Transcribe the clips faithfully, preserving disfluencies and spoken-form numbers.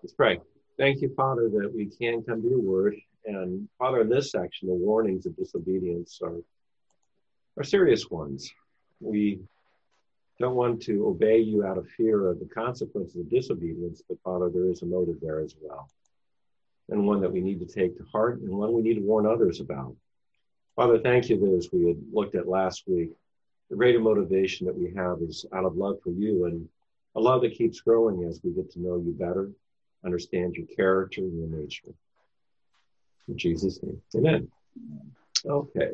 Let's pray. Thank you, Father, that we can come to your word. And Father, in this section, the warnings of disobedience are, are serious ones. We don't want to obey you out of fear of the consequences of disobedience, but Father, there is a motive there as well. And one that we need to take to heart and one we need to warn others about. Father, thank you that as we had looked at last week, the greater motivation that we have is out of love for you and a love that keeps growing as we get to know you better, understand your character and your nature. In Jesus' name, amen. Okay.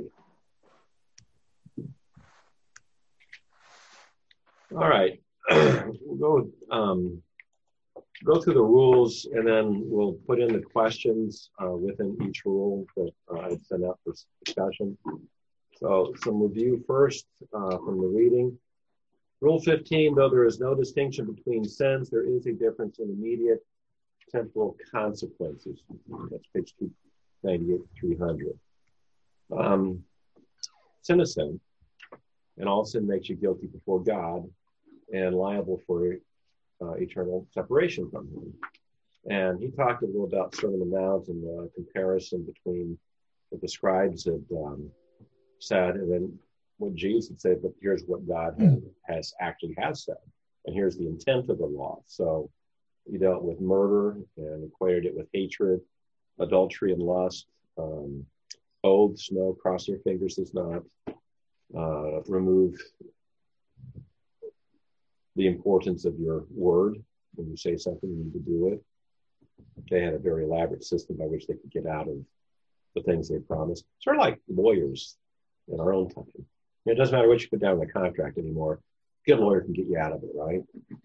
All right. We'll go, um, go through the rules and then we'll put in the questions uh, within each rule that uh, I've sent out for discussion. So some review first uh, from the reading. Rule fifteen, though there is no distinction between sins, there is a difference in immediate temporal consequences. That's page two ninety-eight to three hundred. Um, sin is sin, and all sin makes you guilty before God and liable for uh, eternal separation from him. And he talked a little about Sermon on the Mount and the comparison between what the scribes had um, said and then what Jesus said, but here's what God has, has actually has said. And here's the intent of the law. So he dealt with murder and equated it with hatred, adultery and lust, um, oaths, no, cross your fingers is not, uh, remove the importance of your word. When you say something, you need to do it. They had a very elaborate system by which they could get out of the things they promised. Sort of like lawyers in our own time. It doesn't matter what you put down in the contract anymore. A good lawyer can get you out of it, right?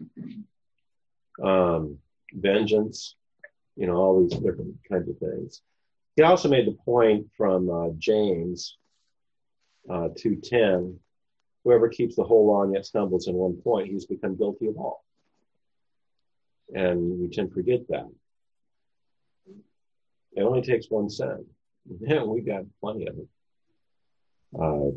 Um, vengeance, you know, all these different kinds of things. He also made the point from uh, James uh, two ten, whoever keeps the whole law and yet stumbles in one point, he's become guilty of all. And we tend to forget that. It only takes one sin. And we got plenty of it. Uh,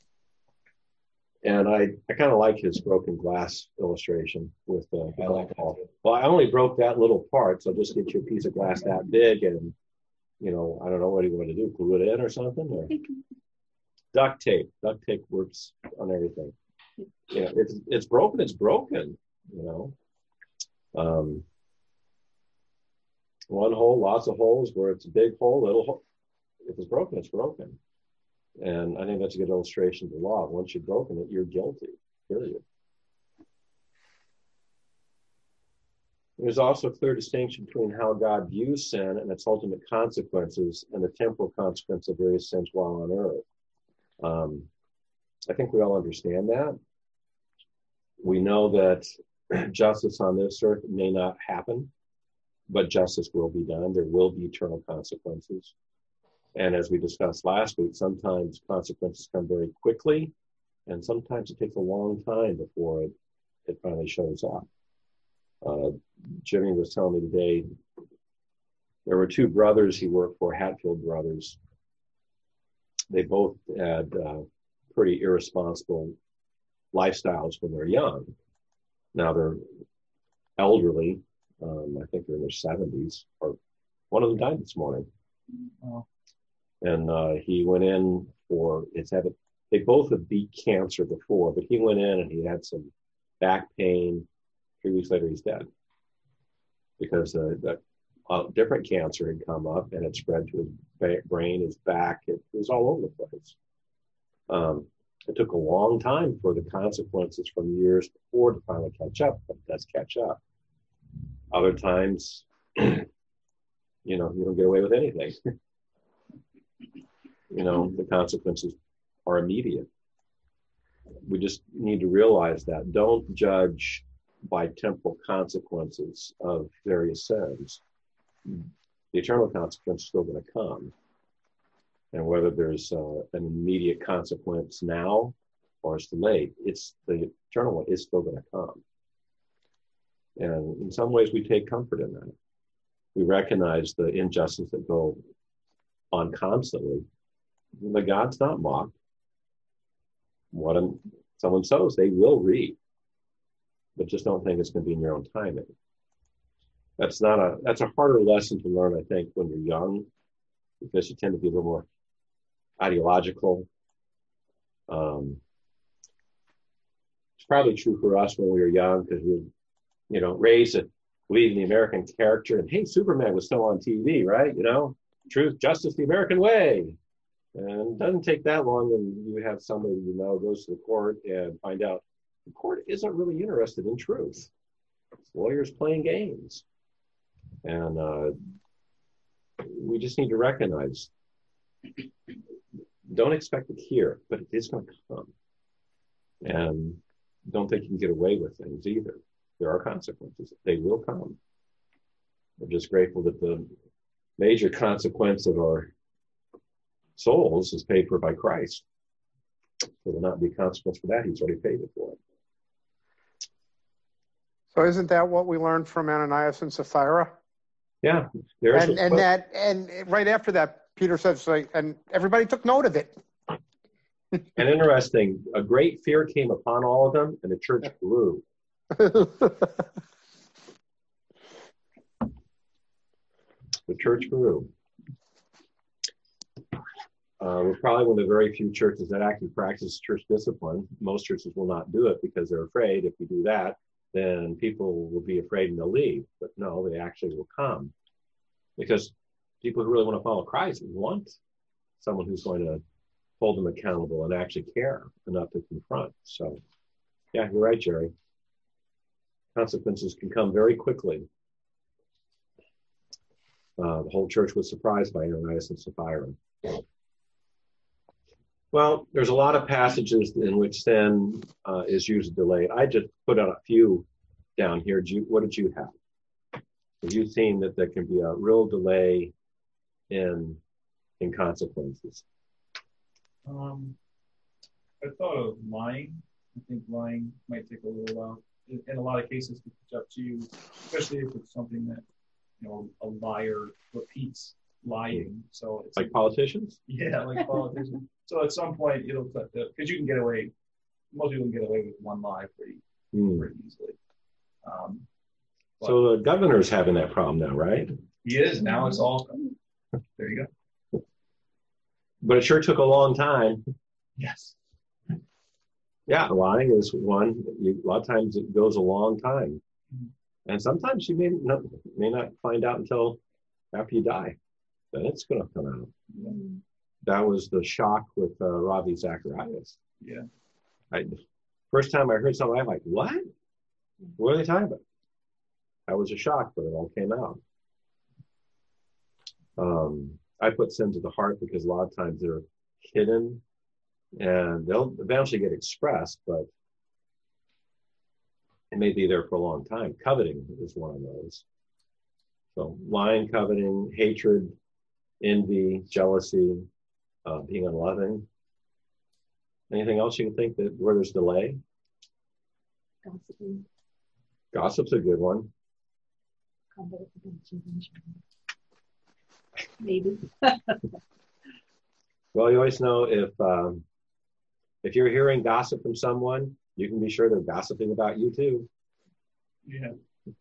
and I, I kind of like his broken glass illustration with uh, the golf ball. Well, I only broke that little part, so just get you a piece of glass that big and, you know, I don't know what you want to do, glue it in or something? Or duct tape. Duct tape works on everything. Yeah, it's it's broken, it's broken, you know. Um, one hole, lots of holes, where it's a big hole, little hole. If it's broken, it's broken. And I think that's a good illustration of the law. Once you've broken it, you're guilty, period. There's also a clear distinction between how God views sin and its ultimate consequences and the temporal consequence of various sins while on earth. Um, I think we all understand that. We know that justice on this earth may not happen, but justice will be done. There will be eternal consequences. And as we discussed last week, sometimes consequences come very quickly, and sometimes it takes a long time before it, it finally shows up. Uh, Jimmy was telling me today, there were two brothers he worked for, Hatfield brothers. They both had uh, pretty irresponsible lifestyles when they're young. Now they're elderly. Um, I think they're in their seventies. Or one of them died this morning. Oh. And uh, he went in for his habit. They both had beat cancer before, but he went in and he had some back pain. Three weeks later, he's dead because uh, that uh, different cancer had come up and it spread to his ba- brain, his back. It, it was all over the place. Um, it took a long time for the consequences from years before to finally catch up, but it does catch up. Other times, you know, you don't get away with anything. You know, the consequences are immediate. We just need to realize that. Don't judge by temporal consequences of various sins. The eternal consequence is still going to come. And whether there's uh, an immediate consequence now or it's delayed, it's the eternal one is still going to come. And in some ways, we take comfort in that. We recognize the injustice that go on constantly. But God's not mocked. What someone sows, they will reap. But just don't think it's going to be in your own timing. That's not a that's a harder lesson to learn, I think, when you're young, because you tend to be a little more ideological. Um, it's probably true for us when we were young because we were, you know, raised to believe in the American character. And hey, Superman was still on T V, right? You know, truth, justice, the American way. And it doesn't take that long, and you have somebody you know goes to the court and find out the court isn't really interested in truth. It's lawyers playing games, and uh, we just need to recognize. Don't expect it here, but it is going to come, and don't think you can get away with things either. There are consequences; they will come. We're just grateful that the major consequence of our souls is paid for by Christ. So there will not be a consequence for that. He's already paid it for it. So isn't that what we learned from Ananias and Sapphira? Yeah. There's and and that and right after that, Peter says, like, and everybody took note of it. And interesting, a great fear came upon all of them, and the church grew. The church grew. Uh, we're probably one of the very few churches that actually practice church discipline. Most churches will not do it because they're afraid if we do that, then people will be afraid and they'll leave. But no, they actually will come. Because people who really want to follow Christ want someone who's going to hold them accountable and actually care enough to confront. So, yeah, you're right, Jerry. Consequences can come very quickly. Uh, the whole church was surprised by Ananias and Sapphira. Well, there's a lot of passages in which sin uh, is usually delayed. I just put out a few down here. Did you, what did you have? Have you seen that there can be a real delay in in consequences? Um, I thought of lying. I think lying might take a little while. In, in a lot of cases, to catch up to you, especially if it's something that, you know, a liar repeats lying. So it's like politicians? Yeah, like politicians. So at some point, it'll because you can get away. Most people can get away with one lie pretty, mm. pretty easily. Um, so the governor's having that problem now, right? He is. Now it's all. There you go. But it sure took a long time. Yes. Yeah, lying is one. You, a lot of times it goes a long time, mm-hmm. and sometimes you may not may not find out until after you die. Then it's going to come out. Mm-hmm. That was the shock with uh, Ravi Zacharias. Yeah. I, first time I heard something, I'm like, what? What are they talking about? That was a shock, but it all came out. Um, I put sins of the heart because a lot of times they're hidden and they'll eventually get expressed, but it may be there for a long time. Coveting is one of those. So lying, coveting, hatred, envy, jealousy, uh, being unloving. Anything else you can think that where there's delay? Gossiping. Gossip's a good one. Maybe. Well, you always know if um, if you're hearing gossip from someone, you can be sure they're gossiping about you too. Yeah.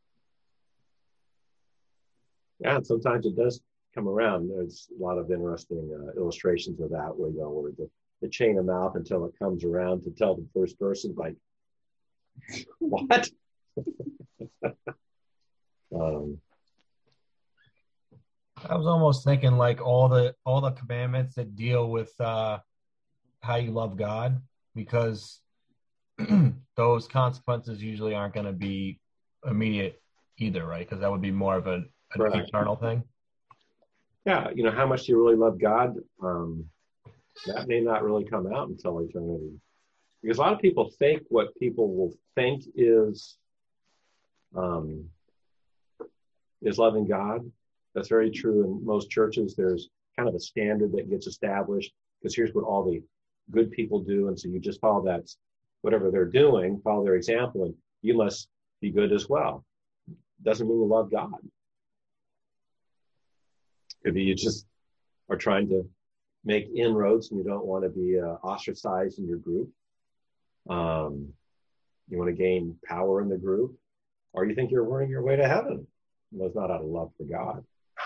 Yeah, and sometimes it does come around. There's a lot of interesting uh, illustrations of that, where you know, where the, the chain of mouth until it comes around to tell the first person, like, what? um, I was almost thinking like all the all the commandments that deal with uh, how you love God, because those consequences usually aren't going to be immediate either, right? Because that would be more of a, an right. eternal thing. Yeah, you know, how much do you really love God? Um, that may not really come out until eternity. Because a lot of people think what people will think is um, is loving God. That's very true in most churches. There's kind of a standard that gets established because here's what all the good people do. And so you just follow that, whatever they're doing, follow their example, and you must be good as well. Doesn't mean you love God. Could be you just are trying to make inroads and you don't want to be uh, ostracized in your group. Um, you want to gain power in the group, or you think you're earning your way to heaven. was not out of love for God.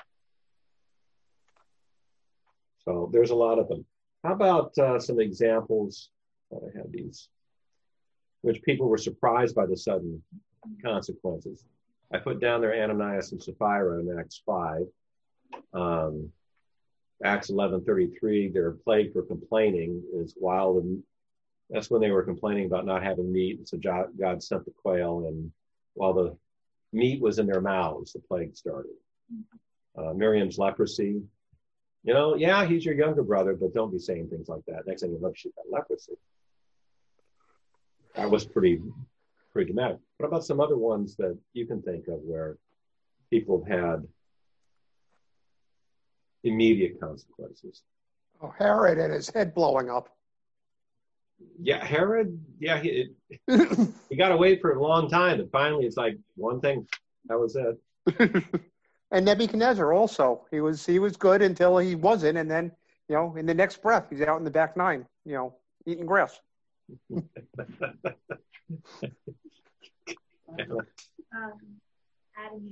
So there's a lot of them. How about uh, some examples? Oh, I have these, which people were surprised by the sudden consequences. I put down there Ananias and Sapphira in Acts five. Um, Acts eleven thirty-three, their plague for complaining is wild, and that's when they were complaining about not having meat. And so God sent the quail, and while the meat was in their mouths, the plague started. Uh, Miriam's leprosy. You know, yeah, he's your younger brother, but don't be saying things like that. Next thing you know, she's got leprosy. That was pretty, pretty dramatic. What about some other ones that you can think of where people have had immediate consequences? Oh, Herod and his head blowing up. Yeah, Herod, yeah, he, he got away for a long time, and finally it's like one thing, that was it. And Nebuchadnezzar also. He was he was good until he wasn't, and then, you know, in the next breath, he's out in the back nine, you know, eating grass. um, Adam.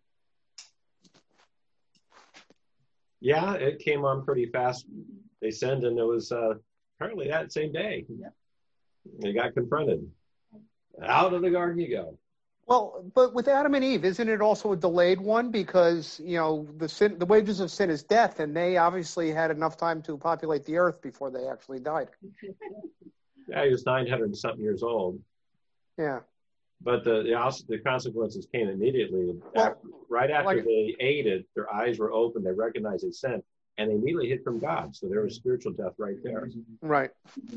Yeah, it came on pretty fast. They sinned, and it was uh, apparently that same day. Yep. They got confronted. Out of the garden you go. Well, but with Adam and Eve, isn't it also a delayed one? Because, you know, the sin, the wages of sin is death, and they obviously had enough time to populate the earth before they actually died. Yeah, he was nine hundred and something years old. Yeah. But the the, also, the consequences came immediately. Well, after, right after like, they ate it, their eyes were open, they recognized they sinned, and they immediately hid from God. So there was spiritual death right there. Right.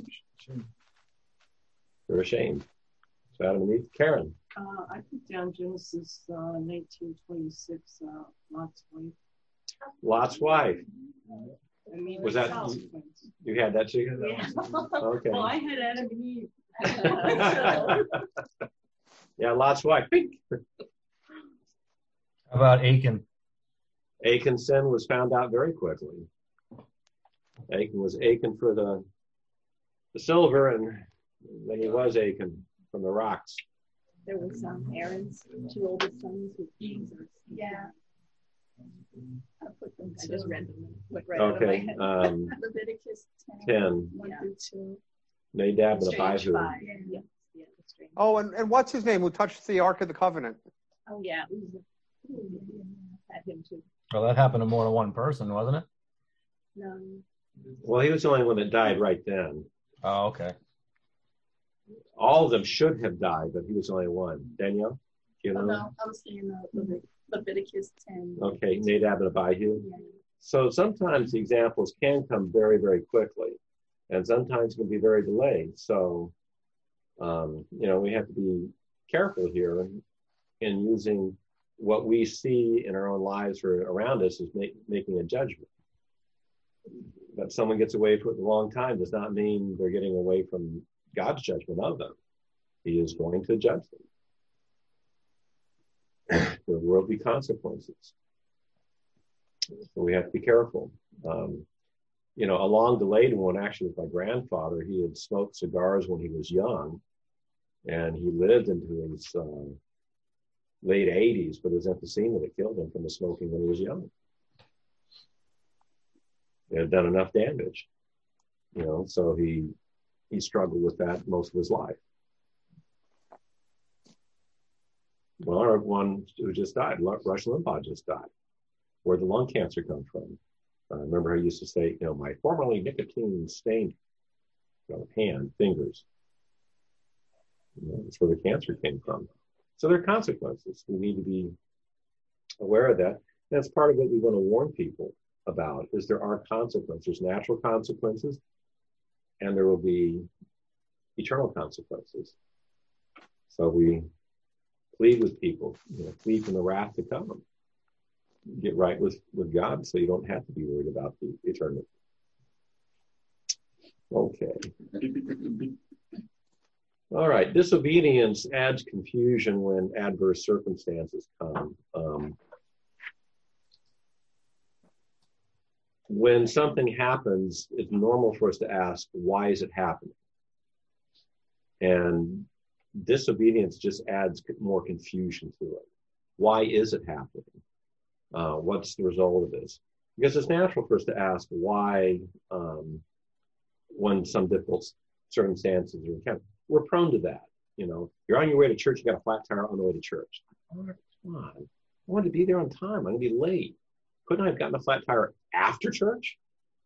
They're ashamed. So Adam and Eve. Karen. Uh, I put down Genesis uh, nineteen twenty-six, uh, Lot's wife. Lot's wife. I mean, Was that you had that too? Yeah. Okay. Well, I had Adam and Eve. Yeah, Lot's wife. How about Achan? Achan's sin was found out very quickly. Achan was Achan for the the silver, and then he was Achan from the rocks. There was um, Aaron's two oldest sons with Jesus. Yeah. I put them. I just read them. Went right out of my Okay. head. Um, Leviticus ten. ten. One through two. Nadab and Strange Abihu. five. Yeah. Yeah. The strange. Oh, and, and what's his name who touched the Ark of the Covenant? Oh yeah. Uzzah. Had him too. Well, that happened to more than one person, wasn't it? No. Well, he was the only one that died right then. Oh, okay. All of them should have died, but he was the only one. Danielle? You know? Oh, no, I was saying uh, Levit- Leviticus ten. Okay, Nadab and Abihu. Yeah. So sometimes the examples can come very, very quickly, and sometimes can be very delayed. So, um, you know, we have to be careful here in, in using what we see in our own lives or around us as make, making a judgment. That someone gets away for a long time does not mean they're getting away from God's judgment of them. He is going to judge them. There will be consequences. So we have to be careful. Um, you know, a long delayed one actually with my grandfather. He had smoked cigars when he was young, and he lived into his uh, late eighties, but it was emphysema that killed him from the smoking when he was young. It had done enough damage, you know, so he he struggled with that most of his life. Well, our one who just died, Rush Limbaugh just died. Where did the lung cancer come from? I uh, remember I used to say, you know, my formerly nicotine-stained you know, hand, fingers. You know, that's where the cancer came from. So there are consequences. We need to be aware of that. That's part of what we want to warn people about, is there are consequences, natural consequences, and there will be eternal consequences. So we plead with people, you know, plead from the wrath to come. Get right with, with God so you don't have to be worried about the eternity. Okay. All right. Disobedience adds confusion when adverse circumstances come. Um, when something happens, it's normal for us to ask, why is it happening? And disobedience just adds more confusion to it. Why is it happening? Uh, what's the result of this? Because it's natural for us to ask why, um, when some difficult circumstances are encountered. We're prone to that. You know, you're on your way to church, you got a flat tire on the way to church. Oh, come on. I wanted to be there on time. I'm going to be late. Couldn't I have gotten a flat tire after church?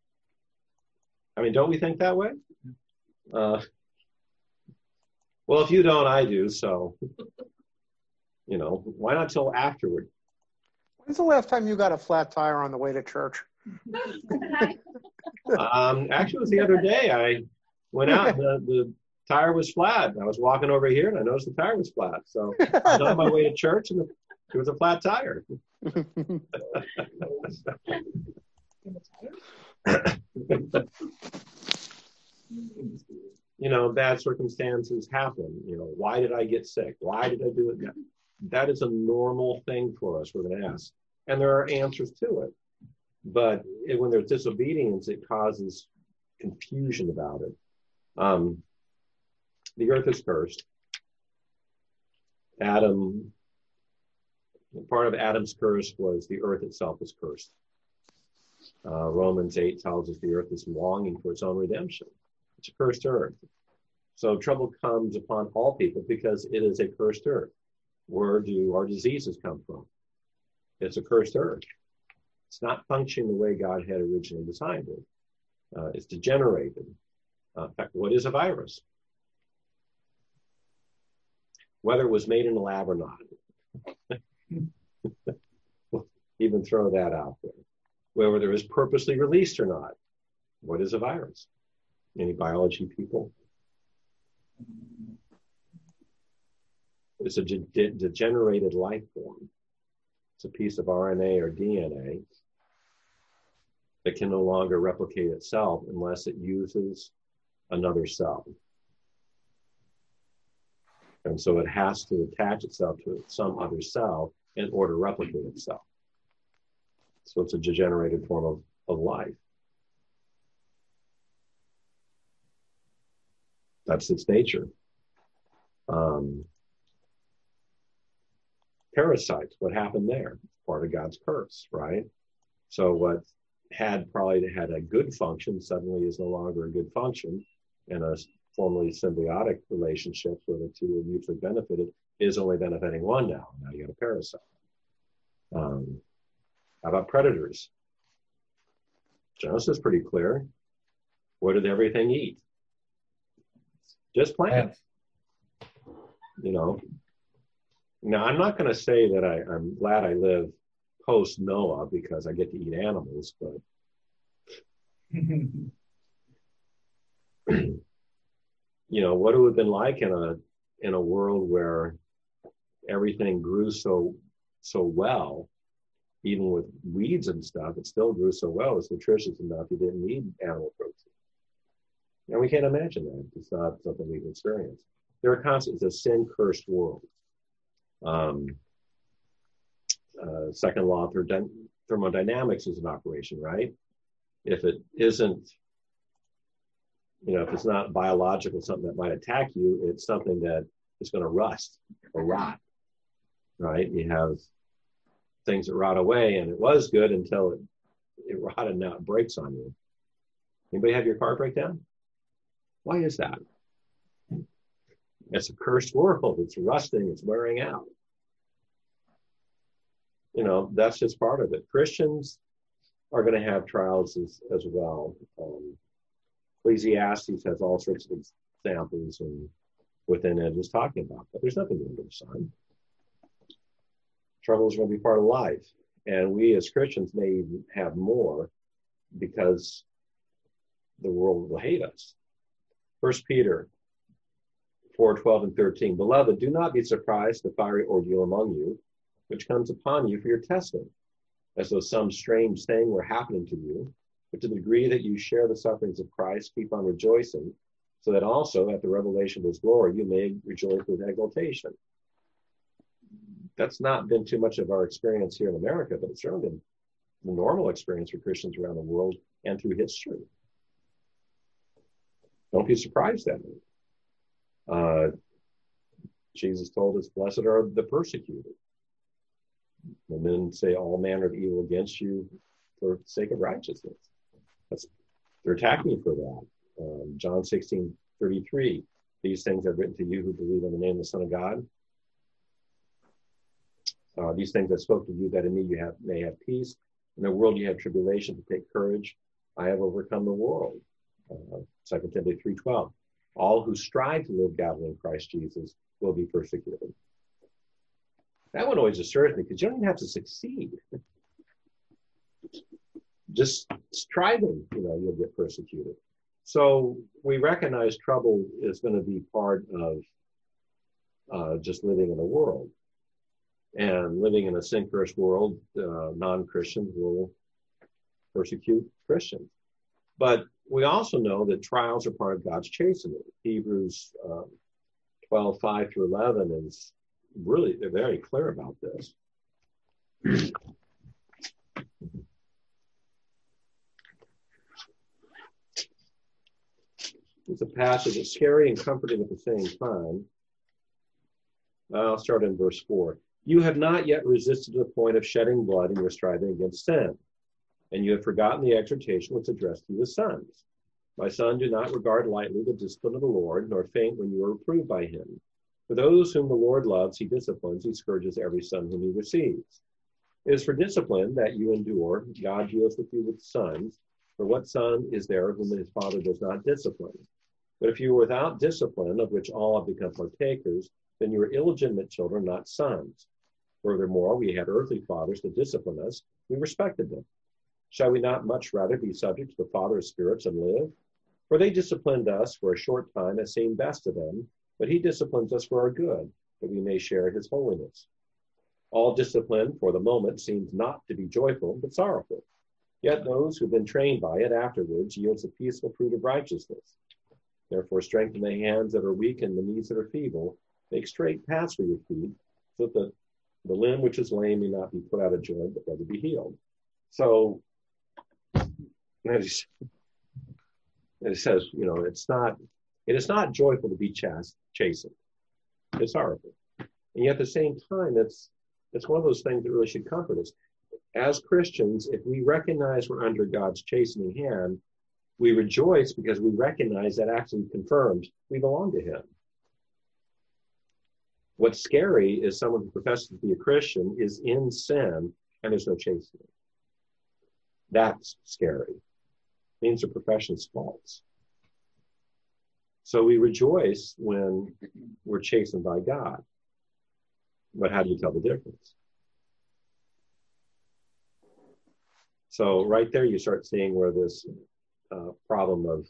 I mean, don't we think that way? Uh, well, if you don't, I do. So, you know, why not till afterward? When's the last time you got a flat tire on the way to church? um, actually, it was the other day. I went out, the, the tire was flat. I was walking over here, and I noticed the tire was flat. So I was on my way to church, and there was a flat tire. You know, bad circumstances happen. You know, why did I get sick? Why did I do it? That, that is a normal thing for us. We're going to ask. And there are answers to it. But it, when there's disobedience, it causes confusion about it. Um, the earth is cursed. Adam, part of Adam's curse was the earth itself was cursed. Uh, Romans eight tells us the earth is longing for its own redemption. It's a cursed earth. So trouble comes upon all people because it is a cursed earth. Where do our diseases come from? It's a cursed earth. It's not functioning the way God had originally designed it. Uh, it's degenerated. Uh, in fact, what is a virus? Whether it was made in a lab or not. Even throw that out there. Whether it was purposely released or not. What is a virus? Any biology people? It's a de- de- degenerated life form. It's a piece of R N A or D N A that can no longer replicate itself unless it uses another cell. And so it has to attach itself to some other cell in order to replicate itself. So it's a degenerated form of, of life. That's its nature. Um, parasites, what happened there? Part of God's curse, right? So what had probably had a good function suddenly is no longer a good function, and a formerly symbiotic relationship where the two are mutually benefited is only benefiting one now. Now you got a parasite. Um, how about predators? Genesis is pretty clear. What did everything eat? Just plants. You know. Now, I'm not going to say that I, I'm glad I live post Noah because I get to eat animals, but you know, what it would have been like in a in a world where everything grew so so well, even with weeds and stuff, it still grew so well. It's nutritious enough you didn't need animal protein. And we can't imagine that. It's not something we've experienced. There are constants. It's a sin-cursed world. Um, uh, second law of thermodynamics is an operation, right? If it isn't, you know, if it's not biological, something that might attack you, it's something that is going to rust or rot, right? You have things that rot away, and it was good until it, it rotted, now it breaks on you. Anybody have your car break down? Why is that? It's a cursed world. It's rusting. It's wearing out. You know, that's just part of it. Christians are going to have trials as, as well. Um, Ecclesiastes has all sorts of examples and within it is talking about, but there's nothing new under the sun. Troubles are going to be part of life. And we as Christians may even have more because the world will hate us. First Peter four, twelve, and thirteen. Beloved, do not be surprised at the fiery ordeal among you, which comes upon you for your testing, as though some strange thing were happening to you. But to the degree that you share the sufferings of Christ, keep on rejoicing, so that also at the revelation of his glory you may rejoice with exultation. That's not been too much of our experience here in America, but it's certainly been the normal experience for Christians around the world and through history. Don't be surprised at it. Uh, Jesus told us, blessed are the persecuted. And then say all manner of evil against you for the sake of righteousness. That's, they're attacking you for that. Um, John sixteen thirty-three, these things I've written to you who believe in the name of the Son of God. Uh, these things I spoke to you, that in me you have, may have peace. In the world you have tribulation, to take courage. I have overcome the world. Uh, Second Timothy three twelve. All who strive to live godly in Christ Jesus will be persecuted. That one always disturbs me because you don't even have to succeed. Just striving, you know, you'll get persecuted. So we recognize trouble is going to be part of uh, just living in the world. And living in a sin-cursed world, uh, non-Christians will persecute Christians. But we also know that trials are part of God's chastening. Hebrews um, twelve, five through eleven is really, they're very clear about this. It's a passage that's scary and comforting at the same time. I'll start in verse four. You have not yet resisted to the point of shedding blood in your striving against sin, and you have forgotten the exhortation which addressed to you as sons. My son, do not regard lightly the discipline of the Lord, nor faint when you are reproved by him. For those whom the Lord loves, he disciplines, he scourges every son whom he receives. It is for discipline that you endure. God deals with you with sons. For what son is there whom his father does not discipline? But if you are without discipline, of which all have become partakers, then you are illegitimate children, not sons. Furthermore, we had earthly fathers to discipline us. We respected them. Shall we not much rather be subject to the Father of spirits and live? For they disciplined us for a short time as seemed best to them, but he disciplines us for our good, that we may share his holiness. All discipline for the moment seems not to be joyful, but sorrowful. Yet those who have been trained by it afterwards yields a peaceful fruit of righteousness. Therefore strengthen the hands that are weak and the knees that are feeble. Make straight paths for your feet, so that the, the limb which is lame may not be put out of joint, but rather be healed. So, it says, you know, it's not, it is not joyful to be chast, chastened. It's sorrowful. And yet at the same time, it's, it's one of those things that really should comfort us. As Christians, if we recognize we're under God's chastening hand, we rejoice because we recognize that actually confirms we belong to him. What's scary is someone who professes to be a Christian is in sin and there's no chastening. That's scary. It means the profession's false. So we rejoice when we're chastened by God. But how do you tell the difference? So right there you start seeing where this uh, problem of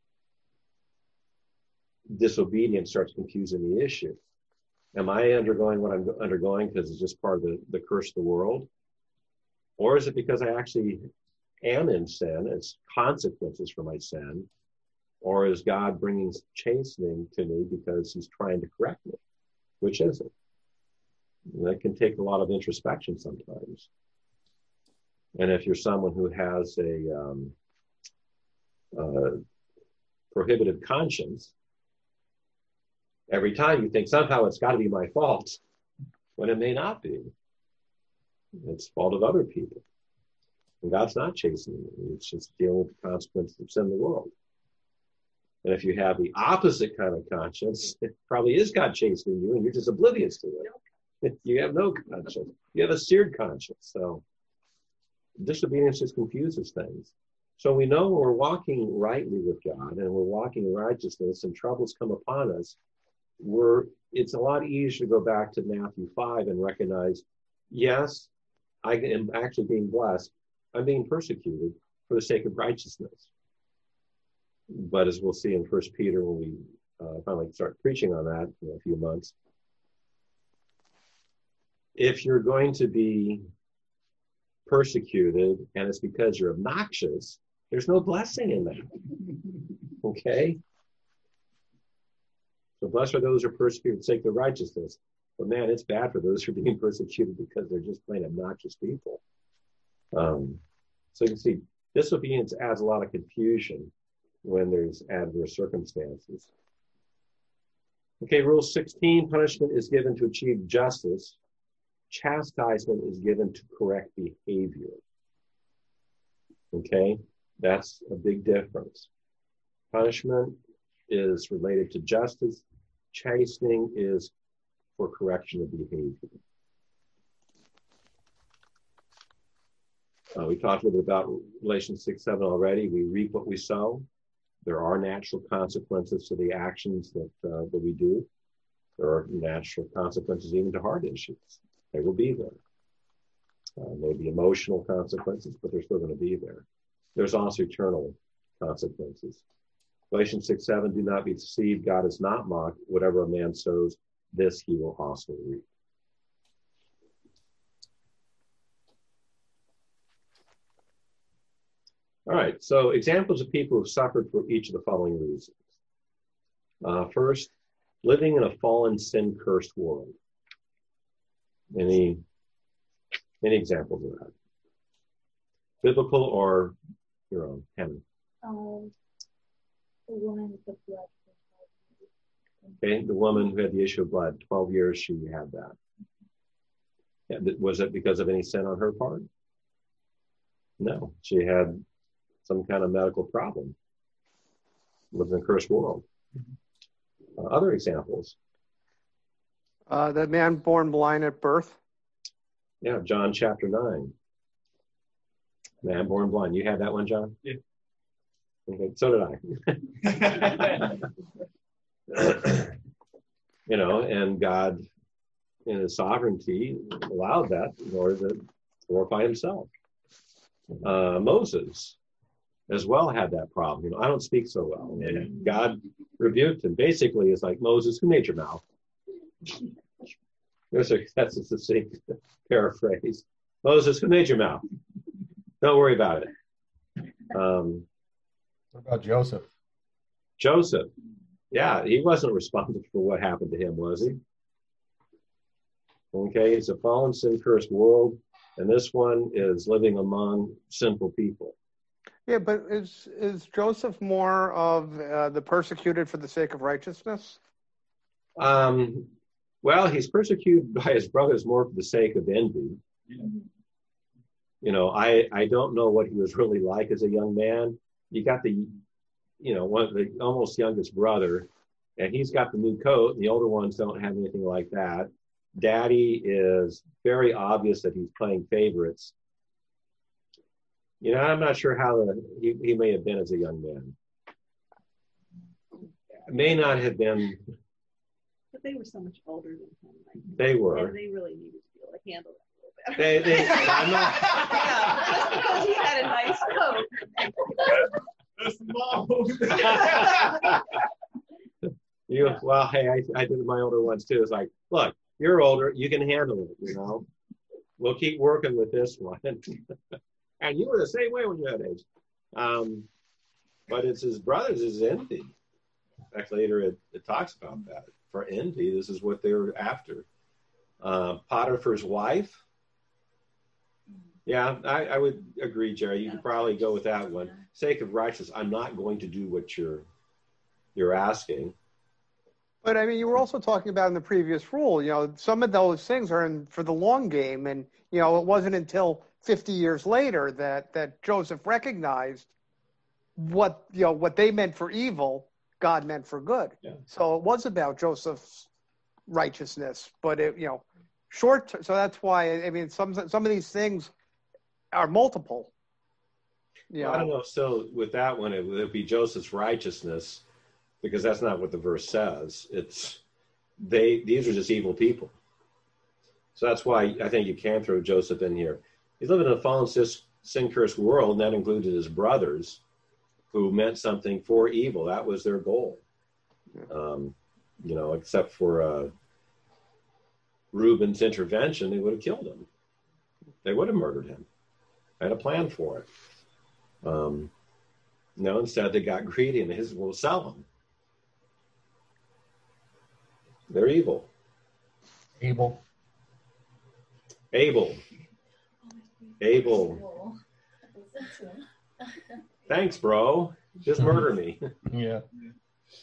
disobedience starts confusing the issue. Am I undergoing what I'm undergoing because it's just part of the, the curse of the world? Or is it because I actually am in sin, it's consequences for my sin? Or is God bringing chastening to me because he's trying to correct me? Which is it? And that can take a lot of introspection sometimes. And if you're someone who has a um, uh, prohibitive conscience, every time you think somehow it's got to be my fault, when it may not be. It's the fault of other people. And God's not chastening you. It's just dealing with the consequences of sin in the world. And if you have the opposite kind of conscience, it probably is God chastening you and you're just oblivious to it. You have no conscience. You have a seared conscience. So disobedience just confuses things. So we know when we're walking rightly with God and we're walking in righteousness and troubles come upon us, we're, it's a lot easier to go back to Matthew five and recognize, yes, I am actually being blessed. I'm being persecuted for the sake of righteousness. But as we'll see in First Peter, when we uh, finally start preaching on that in a few months, if you're going to be persecuted and it's because you're obnoxious, there's no blessing in that. Okay? So blessed are those who are persecuted for the sake of righteousness. But man, it's bad for those who are being persecuted because they're just plain obnoxious people. Um, so you can see, disobedience adds a lot of confusion when there's adverse circumstances. Okay, rule sixteen, punishment is given to achieve justice. chastisement is given to correct behavior. Okay? That's a big difference. Punishment is related to justice. Chastening is for correction of behavior. Uh, we talked a little bit about Galatians six seven already. We reap what we sow. There are natural consequences to the actions that uh, that we do. There are natural consequences even to heart issues. They will be there. Uh, maybe emotional consequences, but they're still going to be there. There's also eternal consequences. Galatians six seven, do not be deceived. God is not mocked. Whatever a man sows, this he will also reap. All right, so examples of people who've suffered for each of the following reasons. Uh, first, living in a fallen, sin-cursed world. Any, any examples of that? Biblical or your own? Hannah? Um, the woman with the blood. Okay, the woman who had the issue of blood, twelve years she had that. Yeah, was it because of any sin on her part? No, she had some kind of medical problem. Lives in a cursed world. Uh, other examples? Uh, the man born blind at birth. Yeah, John chapter nine. Man born blind. You had that one, John? Yeah. Okay, so did I. You know, and God, in his sovereignty, allowed that in order to glorify himself. Uh, Moses as well had that problem. You know, I don't speak so well. And God rebuked him. Basically, it's like, Moses, who made your mouth? There's a, that's a succinct paraphrase. Moses, who made your mouth? Don't worry about it. Um, What about Joseph? Joseph. Yeah, he wasn't responsible for what happened to him, was he? Okay, it's a fallen, sin-cursed world, and this one is living among sinful people. Yeah, but is is Joseph more of uh, the persecuted for the sake of righteousness? Um, well, he's persecuted by his brothers more for the sake of envy. Yeah. You know, I, I don't know what he was really like as a young man. You got the, you know, one of the almost youngest brother, and he's got the new coat, and the older ones don't have anything like that. Daddy is very obvious that he's playing favorites. You know, I'm not sure how the, he, he may have been as a young man. May not have been. But they were so much older than him. Like, They were. And they really needed to be able to handle that a little bit. They, they, I'm not. Yeah, just because he had a nice coat. That's You, well, hey, I, I did my older ones too. It's like, look, you're older, you can handle it, you know. We'll keep working with this one. And you were the same way when you had age. Um, but it's his brothers, his envy. In fact, later it, it talks about that. For envy, this is what they were after. Uh, Potiphar's wife. Yeah, I, I would agree, Jerry. You could probably go with that one. Sake of righteousness, I'm not going to do what you're you're asking. But I mean, you were also talking about in the previous rule, you know, some of those things are in for the long game. And, you know, it wasn't until fifty years later that, that Joseph recognized what, you know, what they meant for evil, God meant for good. Yeah. So it was about Joseph's righteousness, but it, you know, short. Ter- so that's why, I mean, some, some of these things are multiple. You Well, know. I don't know. So with that one, it would be Joseph's righteousness, because that's not what the verse says. It's they; these are just evil people. So that's why I think you can throw Joseph in here. He's living in a fallen, sin-cursed world, and that included his brothers, who meant something for evil. That was their goal. Um, you know, except for uh, Reuben's intervention, they would have killed him. They would have murdered him. They had a plan for it. Um, no, instead they got greedy and his will sell them. They're evil. Abel. Abel. Abel. Thanks, bro. Just murder me. Yeah.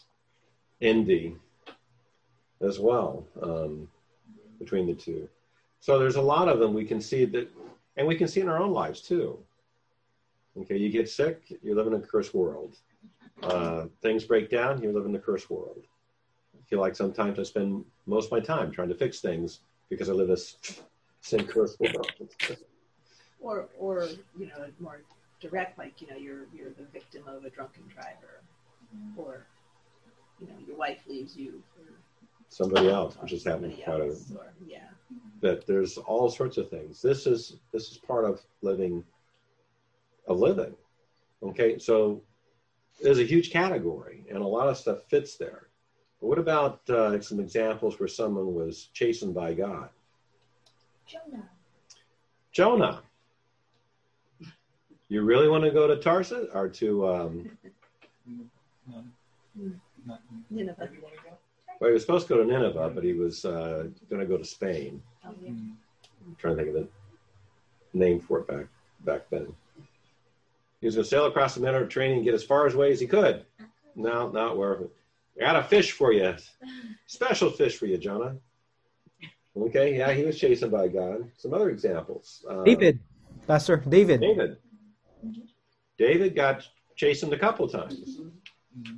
Envy as well, um, between the two. So there's a lot of them we can see that, and we can see in our own lives too. Okay, you get sick, you live in a cursed world. Uh, things break down, you live in the cursed world. I feel like sometimes I spend most of my time trying to fix things because I live in this same cursed world. Or, or you know, more direct, like, you know, you're you're the victim of a drunken driver, or, you know, your wife leaves you for somebody else, which is happening somebody quite a else, or, yeah. that there's all sorts of things. This is this is part of living a living. Okay, so there's a huge category, and a lot of stuff fits there. But what about uh, some examples where someone was chastened by God? Jonah. Jonah. You really want to go to Tarsus or to? Um, No. Not, Nineveh. where do you want to go? well, he was supposed to go to Nineveh, but he was uh, going to go to Spain. Oh, yeah. Mm. I'm trying to think of the name for it back back then. He was going to sail across the Mediterranean and get as far away as he could. No, not where. I got a fish for you. Special fish for you, Jonah. Okay, yeah, he was chastened by God. Some other examples. Uh, David, Pastor David. David. David got chastened a couple times. Mm-hmm.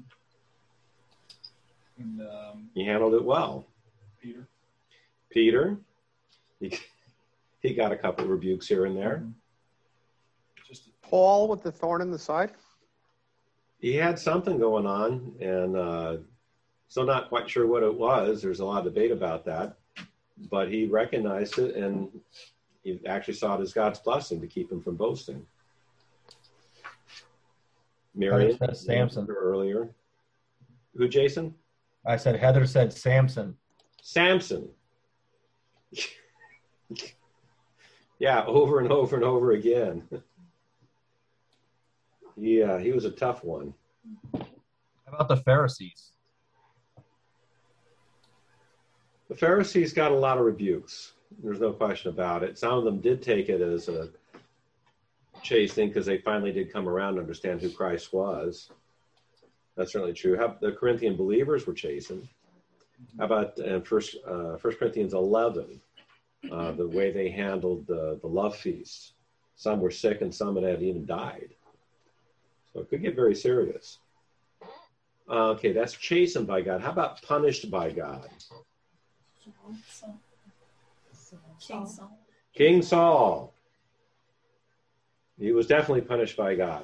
And um, He handled it well. Peter. Peter, he, he got a couple of rebukes here and there. Just Paul with the thorn in the side. He had something going on, and uh, still not quite sure what it was. There's a lot of debate about that, but he recognized it, and he actually saw it as God's blessing to keep him from boasting. Miriam, Heather said Samson. earlier. Who, Jason? I said Heather said Samson. Samson. Yeah, over and over and over again. Yeah, he was a tough one. How about the Pharisees? The Pharisees got a lot of rebukes. There's no question about it. Some of them did take it as a chastening because they finally did come around to understand who Christ was. That's certainly true. How, the Corinthian believers were chastened. How about in First uh, First Corinthians eleven, uh, the way they handled the, the love feast? Some were sick and some had even died. So it could get very serious. Uh, okay, that's chastened by God. How about punished by God? King Saul. King Saul. He was definitely punished by God.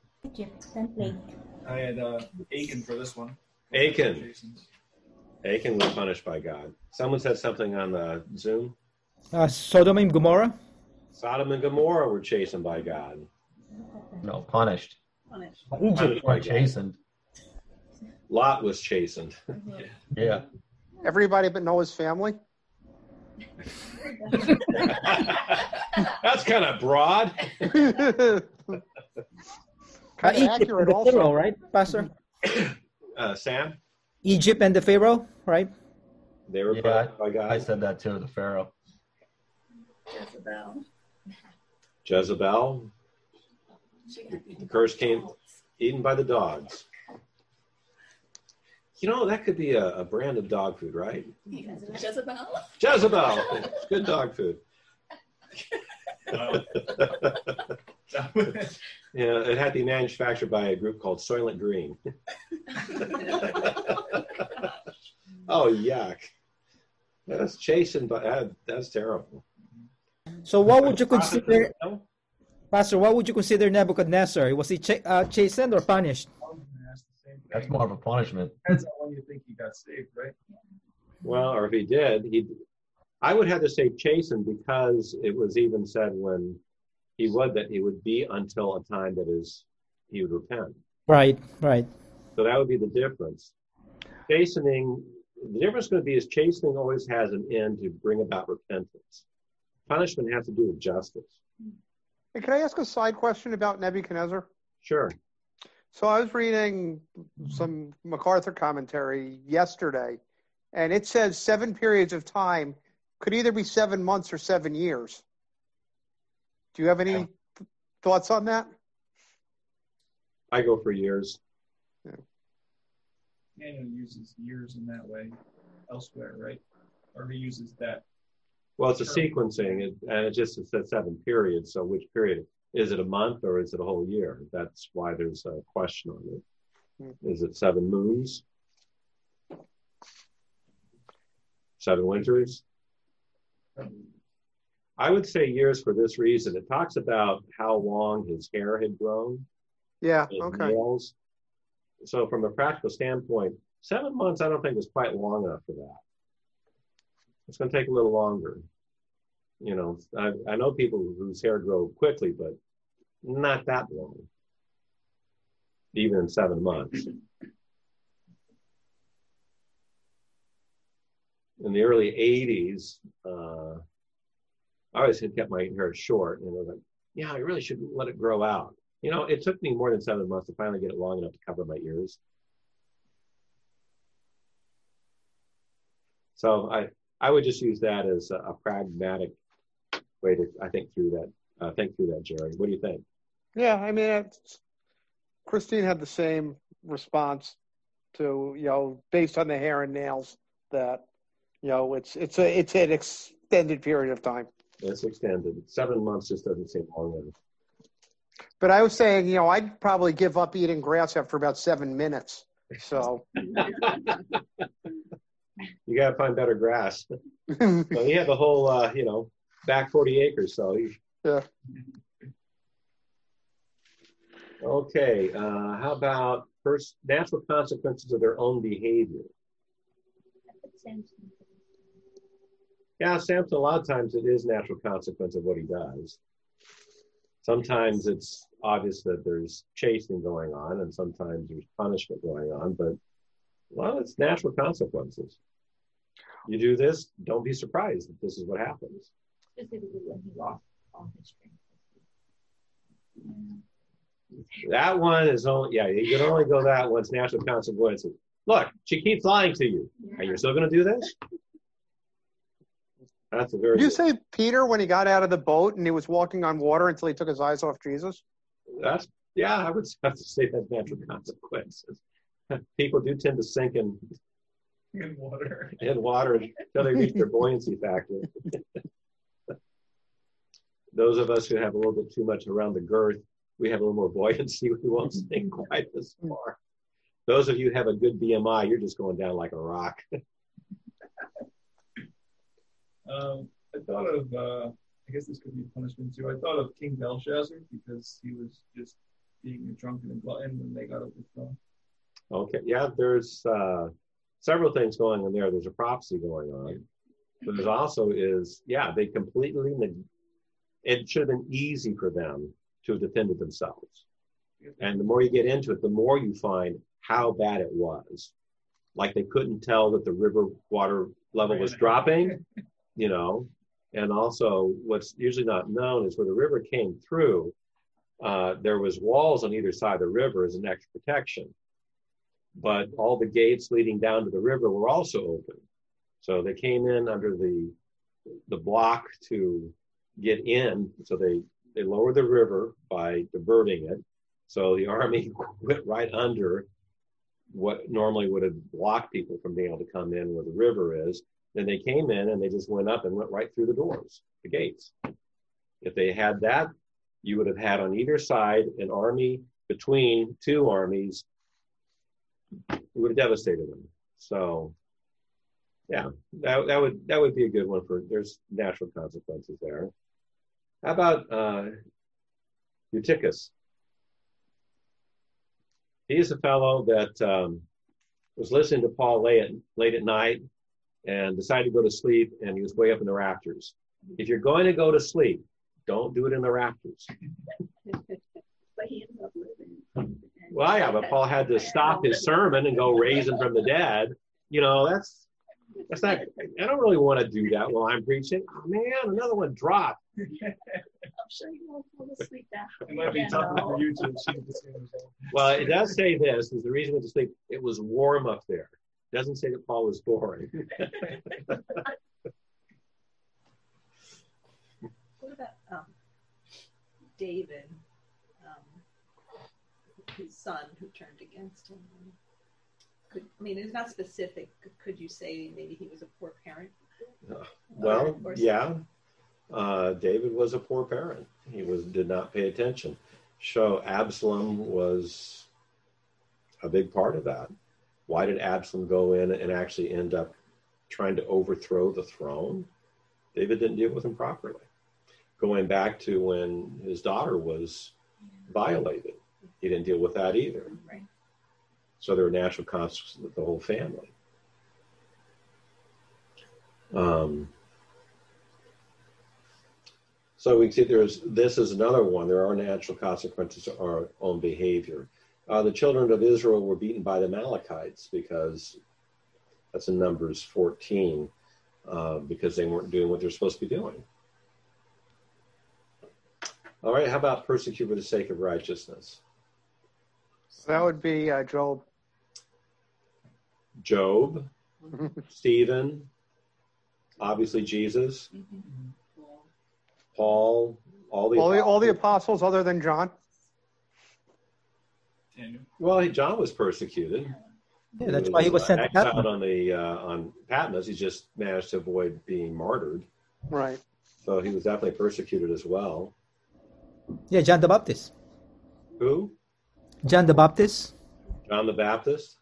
I had uh, Achan for this one. Achan. Jason's. Achan was punished by God. Someone said something on the Zoom. Uh, Sodom and Gomorrah. Sodom and Gomorrah were chastened by God. No, punished. Punished. Punished by Or God. chastened. Lot was chastened. Yeah. Everybody but Noah's family. That's kind of broad. Kind Uh, of Egypt accurate and the also. Pharaoh, right, Pastor? Uh, Sam, Egypt and the Pharaoh, right? they were Yeah, punished by God. I said that too, the Pharaoh. Jezebel. Jezebel, the curse came eaten by the dogs. You know, that could be a, a brand of dog food, right? Jezebel. Jezebel. It's good dog food. Wow. Yeah, it had to be manufactured by a group called Soylent Green. Oh, yuck. That's chastened, but that, that's terrible. So what would you consider, Pastor, what would you consider Nebuchadnezzar? Was he ch- uh, chastened or punished? I was gonna ask the same thing. That's more of a punishment. Depends on when you think he got saved, right? Well, or if he did, he. I would have to say chastened because it was even said when he would that he would be until a time that is he would repent. Right, right. So that would be the difference. Chastening, the difference going to be is chastening always has an end to bring about repentance. Punishment has to do with justice. Hey, can I ask a side question about Nebuchadnezzar? Sure. So I was reading some MacArthur commentary yesterday, and it says seven periods of time could either be seven months or seven years. Do you have any th- thoughts on that? I go for years. Daniel uses years in that way elsewhere, right? Or he uses that Well, it's a sequencing, and it just it says seven periods. So which period? Is it a month or is it a whole year? That's why there's a question on it. Is it seven moons? Seven winters? I would say years for this reason. It talks about how long his hair had grown. Yeah, His okay. nails. So from a practical standpoint, seven months I don't think is quite long enough for that. It's going to take a little longer. You know, I, I know people whose hair grow quickly, but not that long, even in seven months. In the early eighties, uh, I always had kept my hair short, and I was like, yeah, I really should let it grow out. You know, it took me more than seven months to finally get it long enough to cover my ears. So I, I would just use that as a, a pragmatic way to, I think, through that, uh, think through that, Jerry. What do you think? Yeah, I mean, it's, Christine had the same response to, you know, based on the hair and nails, that, you know, it's it's a it's an extended period of time. It's extended. Seven months just doesn't seem long enough. But I was saying, you know, I'd probably give up eating grass after about seven minutes. So you got to find better grass. So he had the whole, uh, you know, back forty acres. So he, yeah. Okay. Uh, how about first natural consequences of their own behavior? Yeah, Samson, a lot of times it is natural consequence of what he does. Sometimes it's obvious that there's chasing going on, and sometimes there's punishment going on, but, well, it's natural consequences. You do this, don't be surprised that this is what happens. Specifically when he lost all his strength. That one is only, yeah, you can only go that one. It's natural consequences. Look, she keeps lying to you. Yeah. And you're still going to do this? That's a very Did you good, say Peter when he got out of the boat and he was walking on water until he took his eyes off Jesus? that's, yeah, I would have to say that's natural consequences. People do tend to sink in, In water. in water until they reach their buoyancy factor. Those of us who have a little bit too much around the girth, we have a little more buoyancy. We won't sink quite as far. Those of you who have a good B M I, you're just going down like a rock. Um, I thought of, uh, I guess this could be a punishment too. I thought of King Belshazzar because he was just being a drunken and glutton when they got overthrown. Okay, yeah, there's uh, several things going on there. There's a prophecy going on. But there's also is, yeah, they completely, neg- it should have been easy for them to have defended themselves. And the more you get into it, the more you find how bad it was. Like they couldn't tell that the river water level was dropping, you know. And also what's usually not known is where the river came through, uh, there was walls on either side of the river as an extra protection. But all the gates leading down to the river were also open. So they came in under the the block to get in. So they, they lowered the river by diverting it. So the army went right under what normally would have blocked people from being able to come in where the river is. Then they came in and they just went up and went right through the doors, the gates. If they had that, you would have had on either side an army between two armies. It would have devastated them. So, yeah, that, that would that would be a good one for, there's natural consequences there. How about uh, Eutychus? He's a fellow that um, was listening to Paul late at, late at night and decided to go to sleep, and he was way up in the rafters. If you're going to go to sleep, don't do it in the rafters. But he ended up living. Well, yeah, but Paul had to stop his sermon and go raise him from the dead. You know, that's that's not, I don't really want to do that while I'm preaching. Oh, man, another one dropped. I'm sure you won't fall asleep that It might be again, tough though. for you to achieve the same result. Well, it does say this, is the reason we went to sleep, it was warm up there. It doesn't say that Paul was boring. What about um, David, um, his son who turned against him? Could, I mean, it's not specific. Could you say maybe he was a poor parent? Uh, well, yeah. Uh, David was a poor parent. He was did not pay attention. So Absalom was a big part of that. Why did Absalom go in and actually end up trying to overthrow the throne? David didn't deal with him properly. Going back to when his daughter was violated, he didn't deal with that either. Right. So there were natural consequences with the whole family. Um, so we see there's, this is another one. There are natural consequences to our own behavior. Uh, the children of Israel were beaten by the Amalekites because, that's in Numbers fourteen, uh, because they weren't doing what they're supposed to be doing. All right, how about persecute for the sake of righteousness? That would be uh, Job. Job, Stephen, obviously Jesus, Mm-hmm. Paul, all the All the, all the apostles. apostles other than John. Daniel. Well, he- John was persecuted. Yeah, that's why he was sent to exiled Patmos. on the uh, on Patmos. He just managed to avoid being martyred. Right. So he was definitely persecuted as well. Yeah, John the Baptist. Who? John the Baptist. John the Baptist.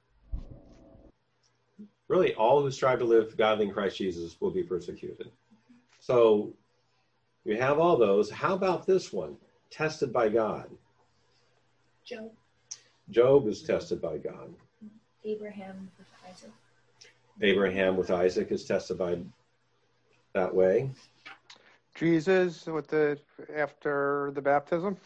Really, all who strive to live godly in Christ Jesus will be persecuted. So you have all those. How about this one? Tested by God. Job, Job is tested by God. Abraham with Isaac. Abraham with Isaac is tested by that way. Jesus with the after the baptism.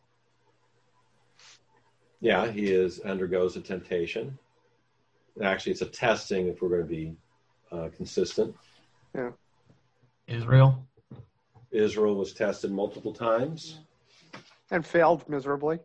Yeah, he is undergoes a temptation. Actually, it's a testing if we're going to be uh, consistent. Yeah. Israel. Israel was tested multiple times. And failed miserably.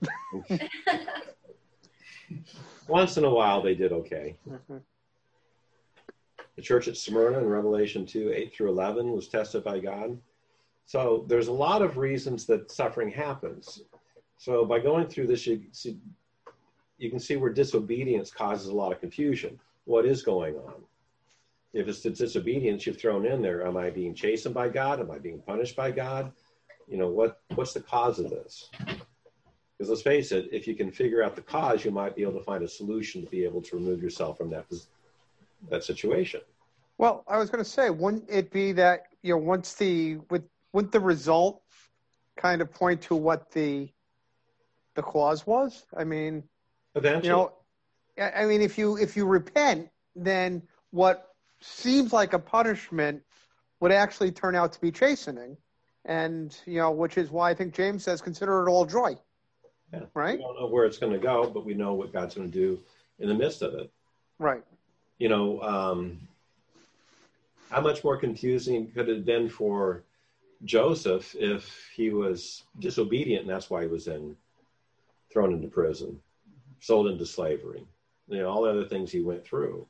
Once in a while, they did okay. Mhm. The church at Smyrna in Revelation two, eight through eleven was tested by God. So there's a lot of reasons that suffering happens. So by going through this, you see, you can see where disobedience causes a lot of confusion. What is going on? If it's the disobedience you've thrown in there, am I being chastened by God? Am I being punished by God? You know, what what's the cause of this? Because let's face it, if you can figure out the cause, you might be able to find a solution to be able to remove yourself from that, that situation. Well, I was going to say, wouldn't it be that, you know, once the, would, wouldn't the result kind of point to what the, the cause was? I mean, Eventually. you know, I I mean, if you, if you repent, then what seems like a punishment would actually turn out to be chastening. And, you know, which is why I think James says, consider it all joy. Yeah. Right? We don't know where it's going to go, but we know what God's going to do in the midst of it. Right. You know, um, how much more confusing could it have been for Joseph if he was disobedient and that's why he was in, thrown into prison, sold into slavery, you know, all the other things he went through.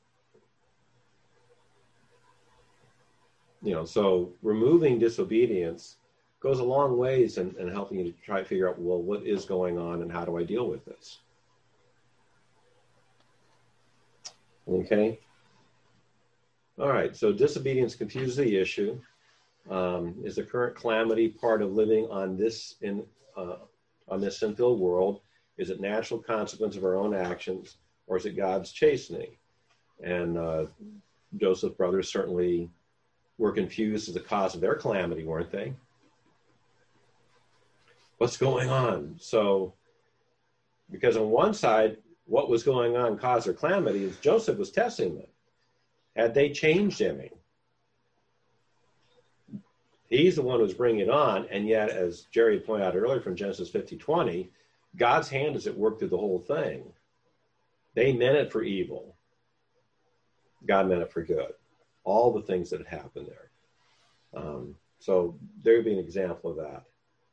You know, so removing disobedience goes a long ways in, in helping you to try to figure out, well, what is going on and how do I deal with this? Okay. All right. So disobedience confuses the issue. Um, is the current calamity part of living on this in uh, on this sin-filled world? Is it natural consequence of our own actions, or is it God's chastening? And uh, Joseph's brothers certainly were confused as the cause of their calamity, weren't they? What's going on? So, because on one side, what was going on caused their calamity is Joseph was testing them. Had they changed any? He's the one who's bringing it on, and yet, as Jerry pointed out earlier from Genesis fifty twenty, God's hand is at work through the whole thing. They meant it for evil. God meant it for good. All the things that had happened there. Um, so there would be an example of that.